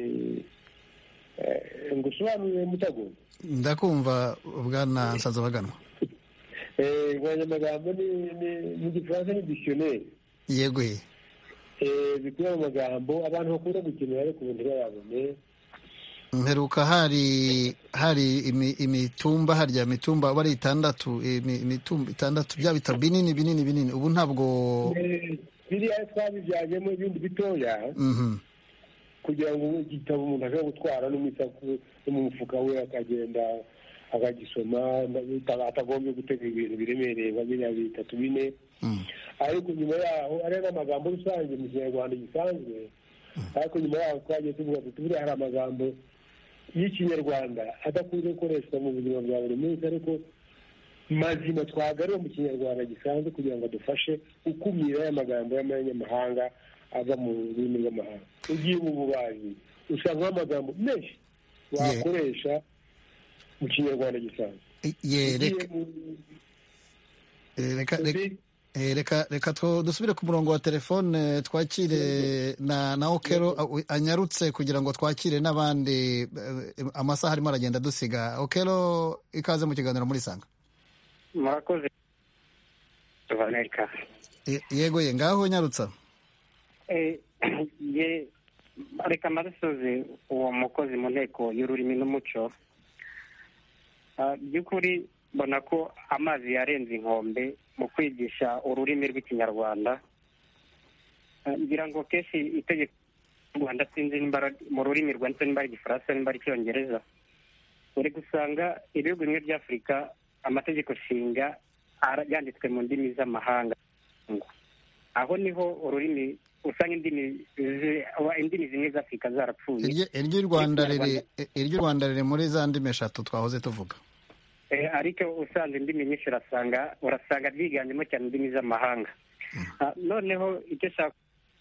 ngo usobanurire Mutago. ndakumva bwana Nsanzabaganwa. inkoranyamagambo ni mu gifaransa ni dictionnaire. yego ye bikubiye mu magambo abantu bakunda gukenera ariko ubu ntibayabone. mperuka hari hari imitumba, harya imitumba aba ari itandatu, imitumba itandatu, bya bitabo binini binini binini. ubu ntabwo biriya twabibyajemo ibindi bitoya kugira ngo igitabo umuntu ashobora gutwara no mu mufuka we akagenda akagisoma atagombye gutega ibintu biremereye nka biriya bitatu bine. ariko nyuma yaho ari n'amagambo rusange mu kinyarwanda gisanzwe. ariko nyuma yaho twagiye tuvuga tuti buriya hari amagambo y'ikinyarwanda adakunze gukoreshwa mu buzima bwa buri munsi ariko mazima twagarura mu kinyarwanda gisanzwe kugira ngo adufashe gukumira aya magambo y'amanyamahanga ava mu rurimi rw'amahanga. ugiye mu bubaji usanga amagambo menshi wakoresha mu kinyarwanda gisanzwe. reka reka dusubire ku murongo wa telefone twakire na na Okelo anyarutse kugira ngo twakire n'abandi. amasaha arimo aragenda dusiga. Okelo, ikaze mu kiganiro muri Sanga. murakoze Vaneka. yego ye ngaho nyarutsa. ye reka marasoze uwo mukozi mu nteko y'ururimi n'umuco. by'ukuri mbona ko amazi yarenze inkombe mu kwigisha ururimi rw'ikinyarwanda. ngira ngo kenshi itegeko ry'u Rwanda sinzi nimba mu rurimi rwanditse nimba ari igifaransa nimba ari icyongereza, uri gusanga ibihugu bimwe bya Afurika amategeko nshinga yanditswe mu ndimi z'amahanga. aho niho ururimi usanga indimi indimi zimwe za Afurika zarapfuye. iry'u Rwanda riri iry'u Rwanda riri muri za ndimi eshatu twahoze tuvuga. ariko usanze indimi nyinshi urasanga urasanga byiganjemo cyane indimi z'amahanga. noneho icyo shaka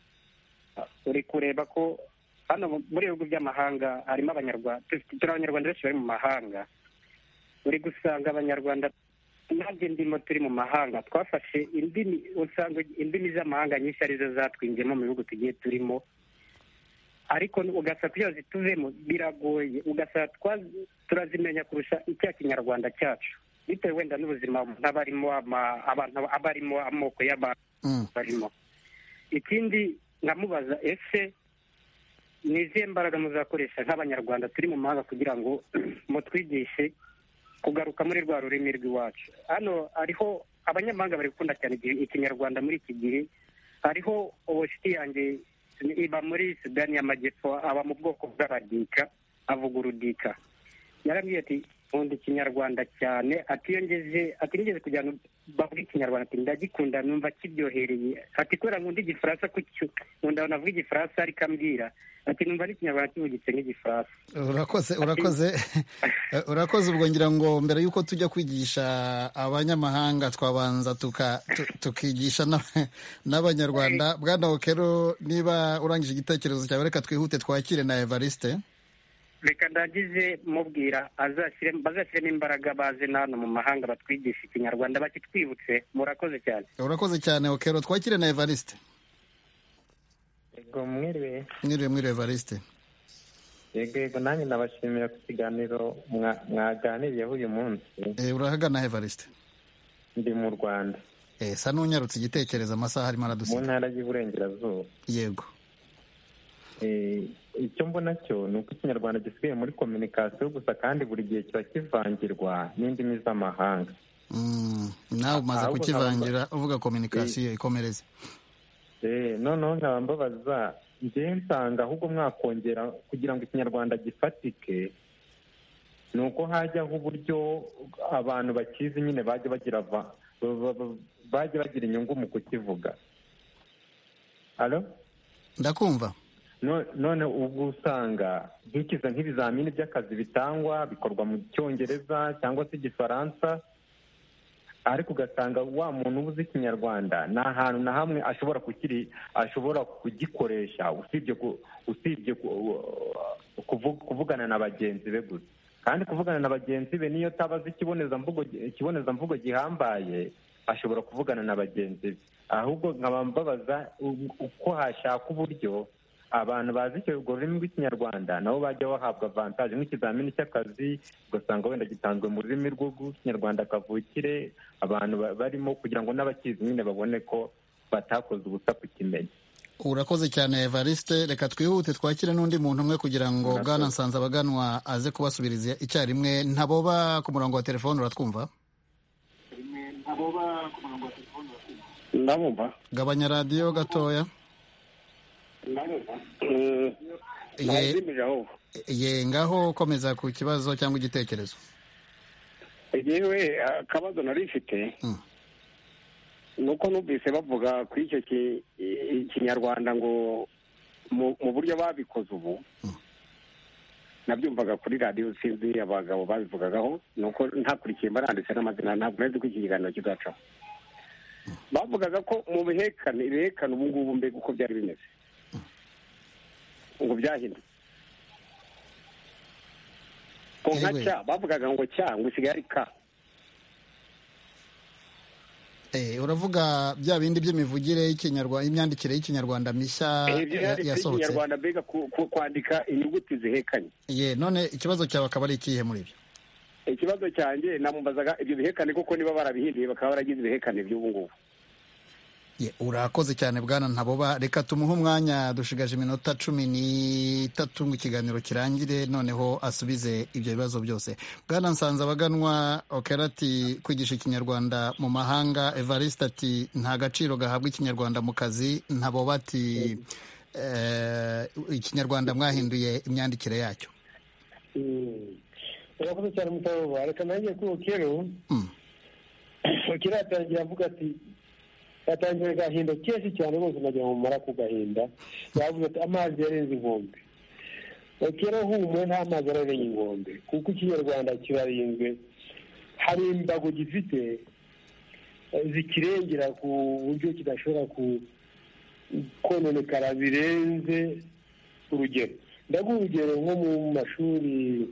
uri kureba ko hano muri ibihugu by'amahanga harimo abanyarwanda, turi abanyarwanda benshi bari mu mahanga. uri gusanga abanyarwanda nanjye ndimo turi mu mahanga twafashe indimi, usanga indimi z'amahanga nyinshi arizo zatwinjiyemo mu bihugu tugiye turimo, ariko ugasanga kugira ngo zituvemo biragoye. ugasanga turazimenya kurusha icya kinyarwanda cyacu bitewe wenda n'ubuzima n'abarimo abantu abarimo amoko y'abantu barimo. ikindi nkamubaza, ese ni izihe mbaraga muzakoresha nk'abanyarwanda turi mu mahanga kugira ngo mutwigishe kugaruka muri rwa rurimi rw'iwacu? hano hariho abanyamahanga bari gukunda cyane ikinyarwanda muri iki gihe. hariho ubushiti yanjye iba muri Sudani y'Amajyepfo, aba mu bwoko bw'abadika, avuga urudika. yarambwiye ati nkunda ikinyarwanda cyane, ati iyo ngeze ati nigeze kugira ngo bavuge ikinyarwanda ati ndagikunda numva kiryohereye, ati kubera nkunda igifaransa kucyo nkunda navuga igifaransa ariko ambwira ati numva n'ikinyarwanda kivugitse nk'igifaransa. urakoze urakoze urakoze ubwo ngira ngo mbere y'uko tujya kwigisha abanyamahanga twabanza tukigisha n'abanyarwanda. bwana Okelo, niba urangije igitekerezo cyawe reka twihute twakire na Evariste. reka ndagize mubwira bazashyiremo imbaraga baze hano mu mahanga batwigisha ikinyarwanda bakitwibutse. murakoze cyane. urakoze cyane Okelo. twakire na Evariste. yego mwiriwe. mwiriwe mwiriwe Evariste. yego yego nanjye nabashimira ku kiganiro mwaganiriyeho uyu munsi. urahagana Evariste? ndi mu Rwanda. sa n'unyarutse igitekerezo, amasaha arimo aradusiga. mu ntara y'Iburengerazuba. yego. icyo mbona cyo ni uko ikinyarwanda gisigaye muri kominikasiyo gusa kandi buri gihe kiba kivangirwa n'indimi z'amahanga. nawe umaze kukivangira uvuga kominikasiyo ikomereze. noneho nkaba mbabaza njyewe nsanga ahubwo mwakongera kugira ngo ikinyarwanda gifatike ni uko hajyaho uburyo abantu bakizi nyine bajya bagira bajya bagira inyungu mu kukivuga. Alo? Ndakumva. none ubwo usanga dukiza nk'ibizamini by'akazi bitangwa bikorwa mu cyongereza cyangwa se igifaransa, ariko ugasanga wa muntu ubuze ikinyarwanda nta hantu na hamwe ashobora kukiri ashobora kugikoresha usibye usibye kuvugana na bagenzi be gusa. Kandi kuvugana na bagenzi be niyo tabazi ikibonezamvugo ikibonezamvugo gihambaye ashobora kuvugana na bagenzi be. Ahubwo nkaba mbabaza uko hashaka uburyo abantu bazi urwo rurimi rw'ikinyarwanda nabo bajya bahabwa avantage nk'ikizamini cy'akazi, ugasanga wenda gitanzwe mu rurimi rw'ikinyarwanda kavukire, abantu barimo kugira ngo n'abakizi nyine babone ko batakoze ubusa kukimenya. Urakoze cyane Evariste, reka twihute twakire n'undi muntu umwe kugira ngo Bwana Nsanzabaganwa aze kubasubiriza icyarimwe. Ntaboba ku murongo wa telefone, uratwumva? Ntaboba ku murongo wa telefone, uratwumva? Ndabumva. Gabanya radiyo gatoya. ye ngaho komeza ku kibazo cyangwa igitekerezo. yewe akabazo nari mfite nuko numvise bavuga kuri icyo kinyarwanda ngo mu buryo babikoze ubu, nabyumvaga kuri radiyo, sinzi abagabo babivugagaho, nuko ntakurikiye mbaranditse n'amazina, ntabwo nzi ko iki kiganiro kizacaho. Bavugaga ko mu bihekane ibihekane ubu ngubu mbega uko byari bimeze ngo byahindutse ko nka cya bavugaga ngo cya ngo isigaye ari ka. uravuga bya bindi by'imivugire y'ikinyarwanda, imyandikire y'ikinyarwanda mishya yasohotse, ikinyarwanda mbega kwandika inyuguti zihekanye. ye none ikibazo cyawe akaba ari ikihe muri ibyo? Ikibazo cyanjye namubazaga ibyo bihekane kuko niba barabihinduye bakaba baragize ibihekane by'ubu ngubu. Urakoze cyane Bwana Ntaboba, reka tumuhe umwanya, dushigaje iminota cumi n'itatu ngo ikiganiro kirangire, noneho asubize ibyo bibazo byose. Bwana Nsanzabaganwa okera ati kwigisha ikinyarwanda mu mahanga, Evariste ati nta gaciro gahabwa ikinyarwanda mu kazi, Ntaboba ati ikinyarwanda mwahinduye imyandikire yacyo. urakoze cyane Mutaboba, reka nanjye kuri okero okera yatangiye avuga ati yatangiye agahinda kenshi cyane rwose nagira ngo mumara ku gahinda. yavuze ati amazi yarenze inkombe. okera humwe nta mazi ararenga inkombe kuko ikinyarwanda kirarinzwe, hari imbago gifite zikirengera ku buryo kidashobora kononekara birenze urugero. ndaguha urugero nko mu mashuri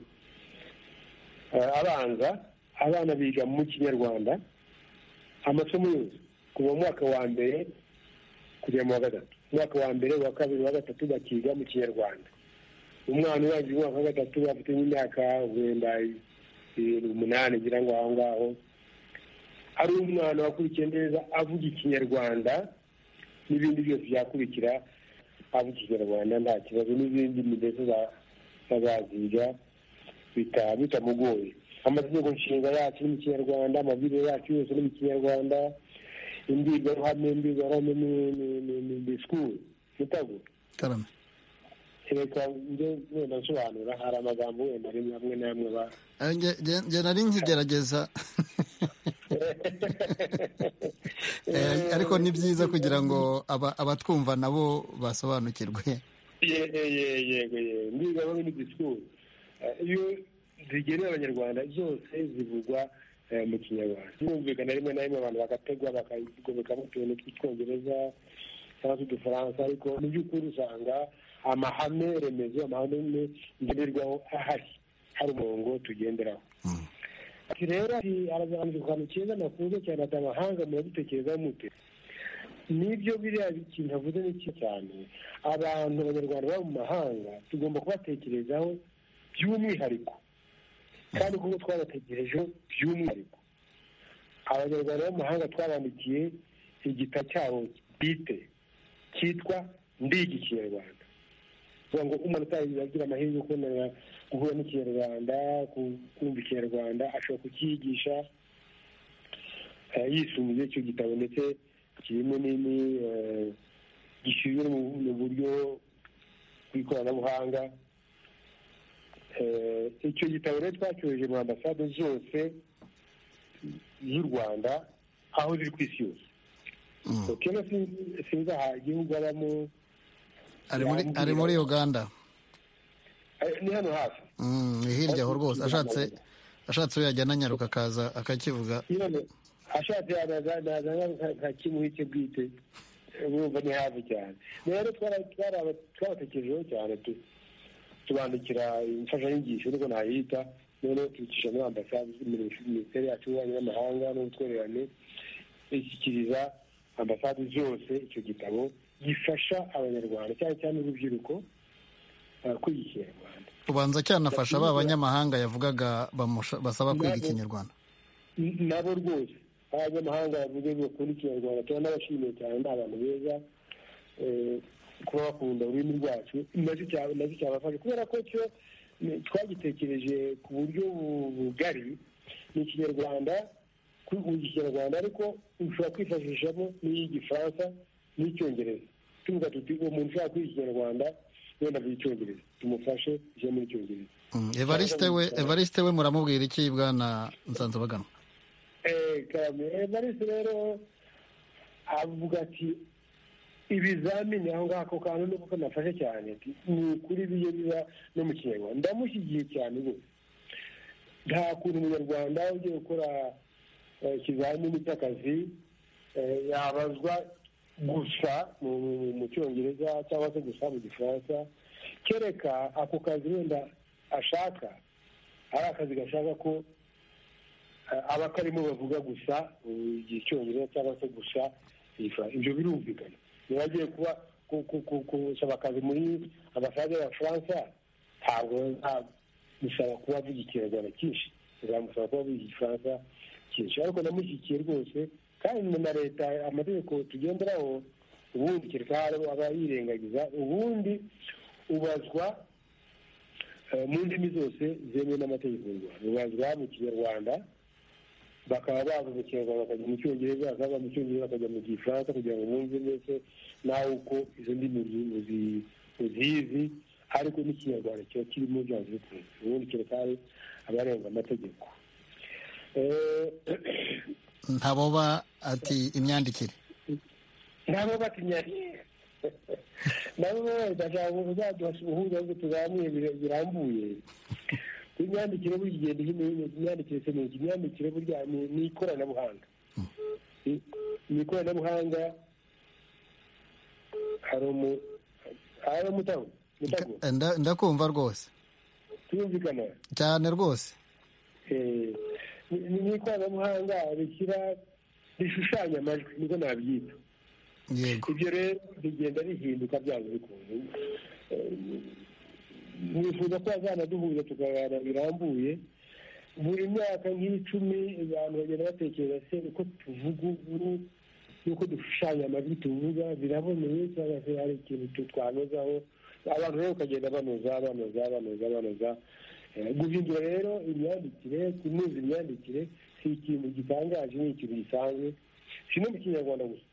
abanza, abana biga mu kinyarwanda amasomo yose kuva mu mwaka wa mbere kugera mu wa gatatu. umwaka wa mbere, uwa kabiri, uwa gatatu bakiga mu kinyarwanda. umwana urangije umwaka wa gatatu afite nk'imyaka wenda umunani ngira ngo aho ngaho, ari umwana wakurikiye neza avuga ikinyarwanda, n'ibindi byose byakurikira avuga ikinyarwanda nta kibazo, n'izindi ndetse bazaziga bitamugoye. amategeko nshinga yacu ni mu kinyarwanda, amabwiriza yacu yose ni mu kinyarwanda, imbwirwaruhame imbwirwaruhame ni disikuru mutago karame. reka njye wenda nsobanura, hari amagambo wenda rimwe hamwe n'amwe ba njye nari nkigerageza ariko ni byiza kugira ngo abatwumva nabo basobanukirwe. yego yego imbwirwaruhame ni disikuru iyo zigenewe abanyarwanda zose zivugwa mu kinyarwanda. birumvikana rimwe na rimwe abantu bagategwa bakagomeka mu tuntu tw'icyongereza cyangwa se udufaransa, ariko mu by'ukuri usanga amahame remezo, amahame ngenderwaho ahari, hari umurongo tugenderaho. ati rero arazamuka ku kantu keza nakunze cyane, ati amahanga murabitekerezaho mute? nibyo biriya ikintu avuze ni cyo cyane. abantu abanyarwanda baba mu mahanga tugomba kubatekerezaho by'umwihariko, kandi kuko twabategerejeho by'umwihariko. abanyarwanda bo mu mahanga twabandikiye igitabo cyabo bwite cyitwa Ndiga Ikinyarwanda. kuvuga ngo umuntu utagira amahirwe yo kubonera guhura n'ikinyarwanda kumva ikinyarwanda ashobora kukiyigisha yisumbuye icyo gitabo ndetse kirimo nini gishyizwe mu buryo bw'ikoranabuhanga. Icyo gitabo rero twacyoheje mu ambasade zose z'u Rwanda aho ziri ku isi yose. kera sinzi aha igihugu abamo ari muri Uganda, ni hano hafi, ni hirya aho rwose. ashatse ashatse yajya ananyaruka akaza akakivuga, ashatse yazana nka kimuhike bwite, urumva ni hafi cyane. Rero twarabatekerejeho cyane, tubandikira imfashanyigisho niko nayita, noneho tubicisha muri ambasade, minisiteri yacu y'ububanyi n'amahanga n'ubutwererane, ishyikiriza ambasade zose icyo gitabo gifasha abanyarwanda cyane cyane urubyiruko kwiga ikinyarwanda. ubanza cyanafasha ba banyamahanga yavugaga basaba kwiga ikinyarwanda nabo rwose. Abanyamahanga bavuga ngo bakunda ikinyarwanda tuba n'abashimiye cyane, ni abantu beza kuba bakunda ururimi rwacu, nacyo cyabafasha kubera ko cyo twagitekereje ku buryo bugari. Ni ikinyarwanda, kwiga ikinyarwanda ariko ushobora kwifashishamo n'iy'igifaransa n'icyongereza. tuvuga tuti umuntu ushaka kwiga ikinyarwanda wenda avuga icyongereza, tumufashe ije muri icyongereza. Evariste we Evariste we muramubwira iki bwana Nsanzabaganwa? Evariste rero avuga ati ibizamini aho ngaho kandi nuko kanafashe cyane, ni ukuri biye biba no mu kinyarwanda. Ndamushyigiye cyane rwose. Nta kuntu umunyarwanda ugiye gukora ikizamini cy'akazi yabazwa gusa mu cyongereza cyangwa se gusa mu gifaransa, kereka ako kazi wenda ashaka ari akazi gashaka ko aba karimo bavuga gusa icyongereza cyangwa se gusa igifaransa. Ibyo birumvikana. Niba agiye kuba gusaba akazi muri ambasade y'Abafaransa, ntabwo musaba kuba avuga ikinyarwanda cyinshi, bizamusaba kuba avuga igifaransa cyinshi. Ariko namushyigikiye rwose, kandi na leta amategeko tugenderaho ubundi kereka aba yirengagiza, ubundi ubazwa mu ndimi zose zemewe n'amategeko y'u Rwanda. Ubazwa mu kinyarwanda, bakaba bava mu kinyarwanda bakajya mu cyongereza, bakaba mu cyongereza bakajya mu gifaransa, kugira ngo bumve mbese nawe uko izo ndimi uzizi, ariko n'ikinyarwanda kiba kirimo byanze bikunze. Ubundi kereka abarenga amategeko. Ntaboba ati imyandikire nabo bati imyandikire nabo bashaka kuzaduha ubuhuza bwo tuganire birambuye. Imyandikire buri gihe imyandikire se ni imyandikire burya ni ikoranabuhanga. Ni ikoranabuhanga. hari umu hari umutago ndakumva rwose tuyumvikana cyane rwose. ni ikoranabuhanga rishyira rishushanya amajwi, niko nabyita. Ibyo rero bigenda bihinduka byanze bikunze. nifuza ko azanaduhuza tukaganira birambuye. Buri myaka nk'icumi abantu bagenda batekereza se uko tuvuga ubu n'uko dushushanya amajwi tuvuga biraboneye cyangwa se hari ikintu twanozaho. Abantu rero bakagenda banoza banoza banoza banoza. Guhindura rero imyandikire, kunoza imyandikire si ikintu gitangaje, ni ikintu gisanzwe, si no mu kinyarwanda gusa.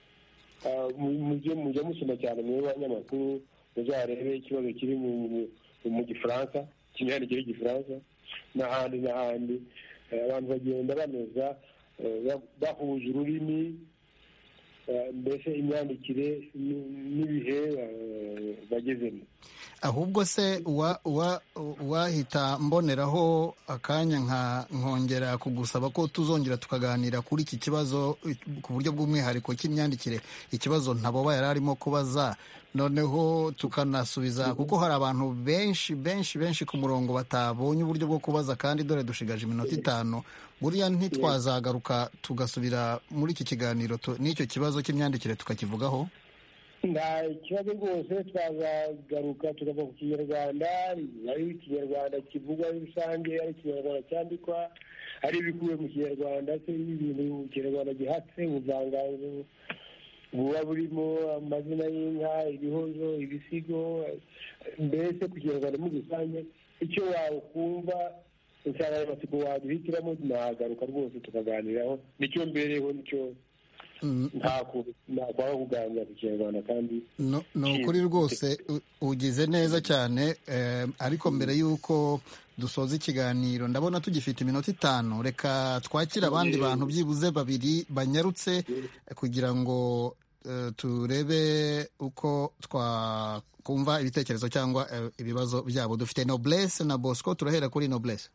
mujya musoma cyane mu banyamakuru muzarebe ikibazo kiri mu gifaransa, imyandikire y'igifaransa n'ahandi n'ahandi. Abantu bagenda banoza bahuje ururimi, mbese imyandikire n'ibihe bagezemo. Ahubwo se wahita mboneraho akanya nkongera kugusaba ko tuzongera tukaganira kuri iki kibazo ku buryo bw'umwihariko cy'imyandikire, ikibazo Ntaboba yari arimo kubaza, noneho tukanasubiza, kuko hari abantu benshi benshi benshi ku murongo batabonye uburyo bwo kubaza, kandi dore dushigaje iminota itanu. Buriya ntitwazagaruka tugasubira muri iki kiganiro n'icyo kibazo cy'imyandikire tukakivugaho? nta kibazo rwose, twazagaruka tukava ku kinyarwanda, ari ikinyarwanda kivugwa rusange, ari ikinyarwanda cyandikwa, ari ibikubiye mu kinyarwanda, se ibintu mu kinyarwanda gihatse ubuvanganzo buba burimo amazina y'inka, ibihozo, ibisigo, mbese ku kinyarwanda muri rusange icyo wakumva insanganyamatsiko waduhitiramo nagaruka rwose tukaganiraho nicyo mbereho nicyo ntakwaba kuganira ku kinyarwanda kandi ni ukuri rwose ugize neza cyane. Ariko mbere y'uko dusoza ikiganiro ndabona tugifite iminota itanu, reka twakire abandi bantu byibuze babiri banyarutse kugira ngo turebe uko twakumva ibitekerezo cyangwa ibibazo byabo. Dufite Noblesse na Bosco, turahera kuri Noblesse.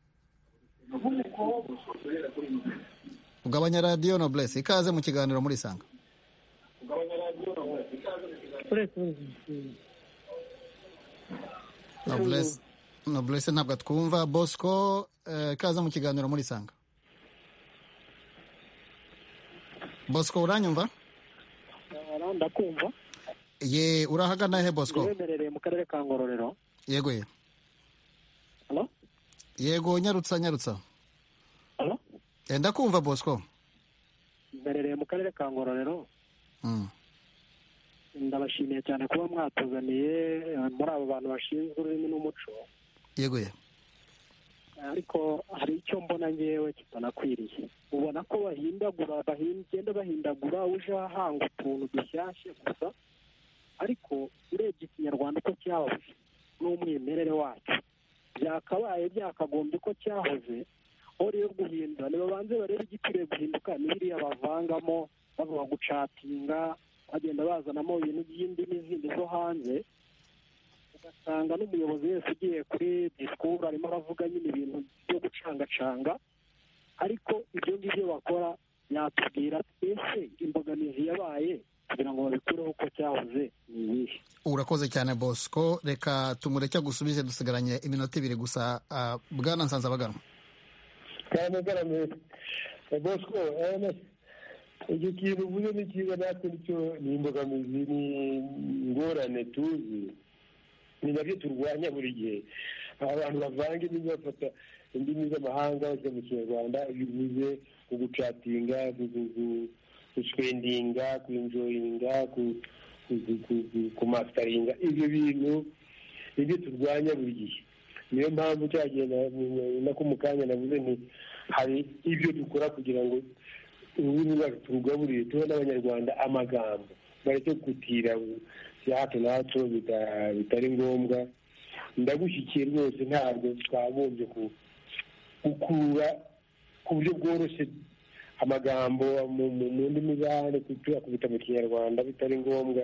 Ugabanya radiyo Noblesse, ikaze mu kiganiro muri Sanga. Noblesse Noblesse ntabwo twumva. Bosco, ikaze mu kiganiro muri Sanga. Bosco, uranyumva? Ndakumva. Ye, urahagana he Bosco? Yemerereye mu karere ka Ngororero. Yego ye. Hello? Yego, nyarutsa nyarutsa. Hello? Ndakumva Bosco. Yemerereye mu karere ka Ngororero. Mm. Ndabashimiye cyane kuba mwatuzaniye muri abo bantu bashinzwe ururimi n'umuco. Yego ye. Ariko hari icyo mbona ngewe kitanakwiriye. Ubona ko bahindagura bahindagenda bahindagura uje ahanga utuntu dushyashye gusa, ariko urebye ikinyarwanda uko cyahoze n'umwimerere wacyo byakabaye byakagombye ko cyahoze, aho rero guhindura nibabanze barebe igikwiye guhinduka n'ibiriya bavangamo bavuga gucatinga bagenda bazanamo ibintu by'indimi zindi zo hanze, ugasanga n'umuyobozi wese ugiye kuri disikuru arimo aravuga nyine ibintu byo gucangacanga, ariko ibyo ngibyo bakora yatubwira ese imbogamizi yabaye kugira ngo babikureho uko cyahoze ni iyihe. Urakoze cyane Bosco, reka tumureke gusubize, dusigaranye iminota ibiri gusa. Bwana Nsanzabaganwa. Kanagarame Bosco, icyo kintu uvuze ni cyiza, natwe nicyo ni imbogamizi, ni ingorane tuzi, ni nabyo turwanya buri gihe. Abantu bavanga indimi bafata indimi z'amahanga bajya mu kinyarwanda, bivuze ku gucatinga, guswendinga, kwinjoyinga, kumasitaringa, ibyo bintu nibyo turwanya buri gihe. Niyo mpamvu cyagiye nako mu kanya navuze nti hari ibyo dukora kugira ngo ururimi rwacu turugaburire, tuhe n'abanyarwanda amagambo, bareke gutira bya hato na hato bitari ngombwa. Ndagushyikiye rwose, ntabwo twagombye gukura ku buryo bworoshye amagambo mu ndimi z'ahandi tuyakubita mu kinyarwanda bitari ngombwa.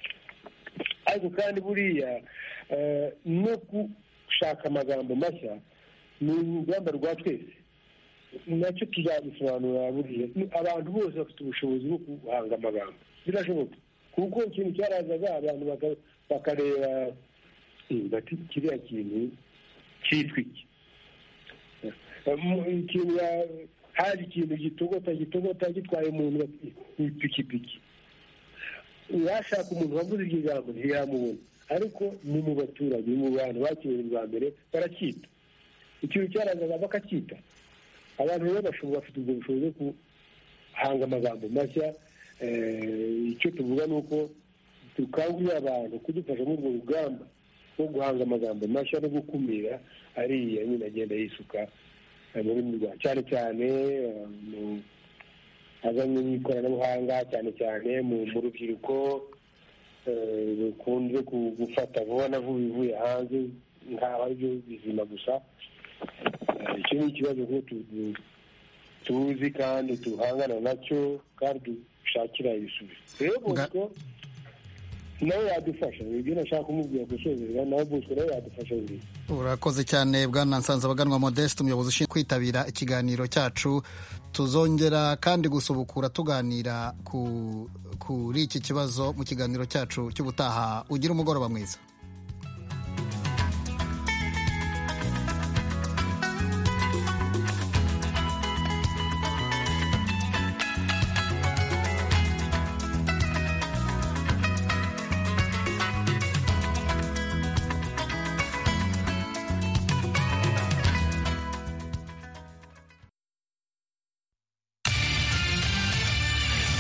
Ariko kandi buriya no gushaka amagambo mashya ni urugamba rwa twese, nacyo tuzabisobanura. Buriya abantu bose bafite ubushobozi bwo guhanga amagambo, birashoboka, kuko ikintu cyarazaga abantu bakareba bati kiriya kintu cyitwa iki, ikintu hari ikintu gitogota gitogota gitwaye umuntu ipikipiki, yashaka umuntu wavuze iryo jambo ntiyamubona, ariko ni mu baturage, ni mu bantu bakiriye bwa mbere baracyita, ikintu cyarazaga bakacyita. Abantu rero bashobora bafite ubwo bushobozi bwo guhanga amagambo mashya. Icyo tuvuga ni uko dukangurira abantu kudufasha muri urwo rugamba rwo guhanga amagambo mashya no gukumira ariya nyine agenda yisuka mu rurimi rwacu, cyane cyane azanye n'ikoranabuhanga, cyane cyane mu rubyiruko rukunze gufata vuba na vuba ibivuye hanze nk'aho ari byo bizima gusa. Icyo ni ikibazo ko tuzi kandi tuhangana nacyo kandi dushakira ibisubizo. Rero Bosco nawe yadufasha, ibyo nashaka kumubwira gusozera, nawe Bosco nawe yadufasha buri. Urakoze cyane Bwana Nsanzabaganwa Modeste, umuyobozi ushinzwe kwitabira ikiganiro cyacu. Tuzongera kandi gusubukura tuganira kuri iki kibazo mu kiganiro cyacu cy'ubutaha. Ugira umugoroba mwiza.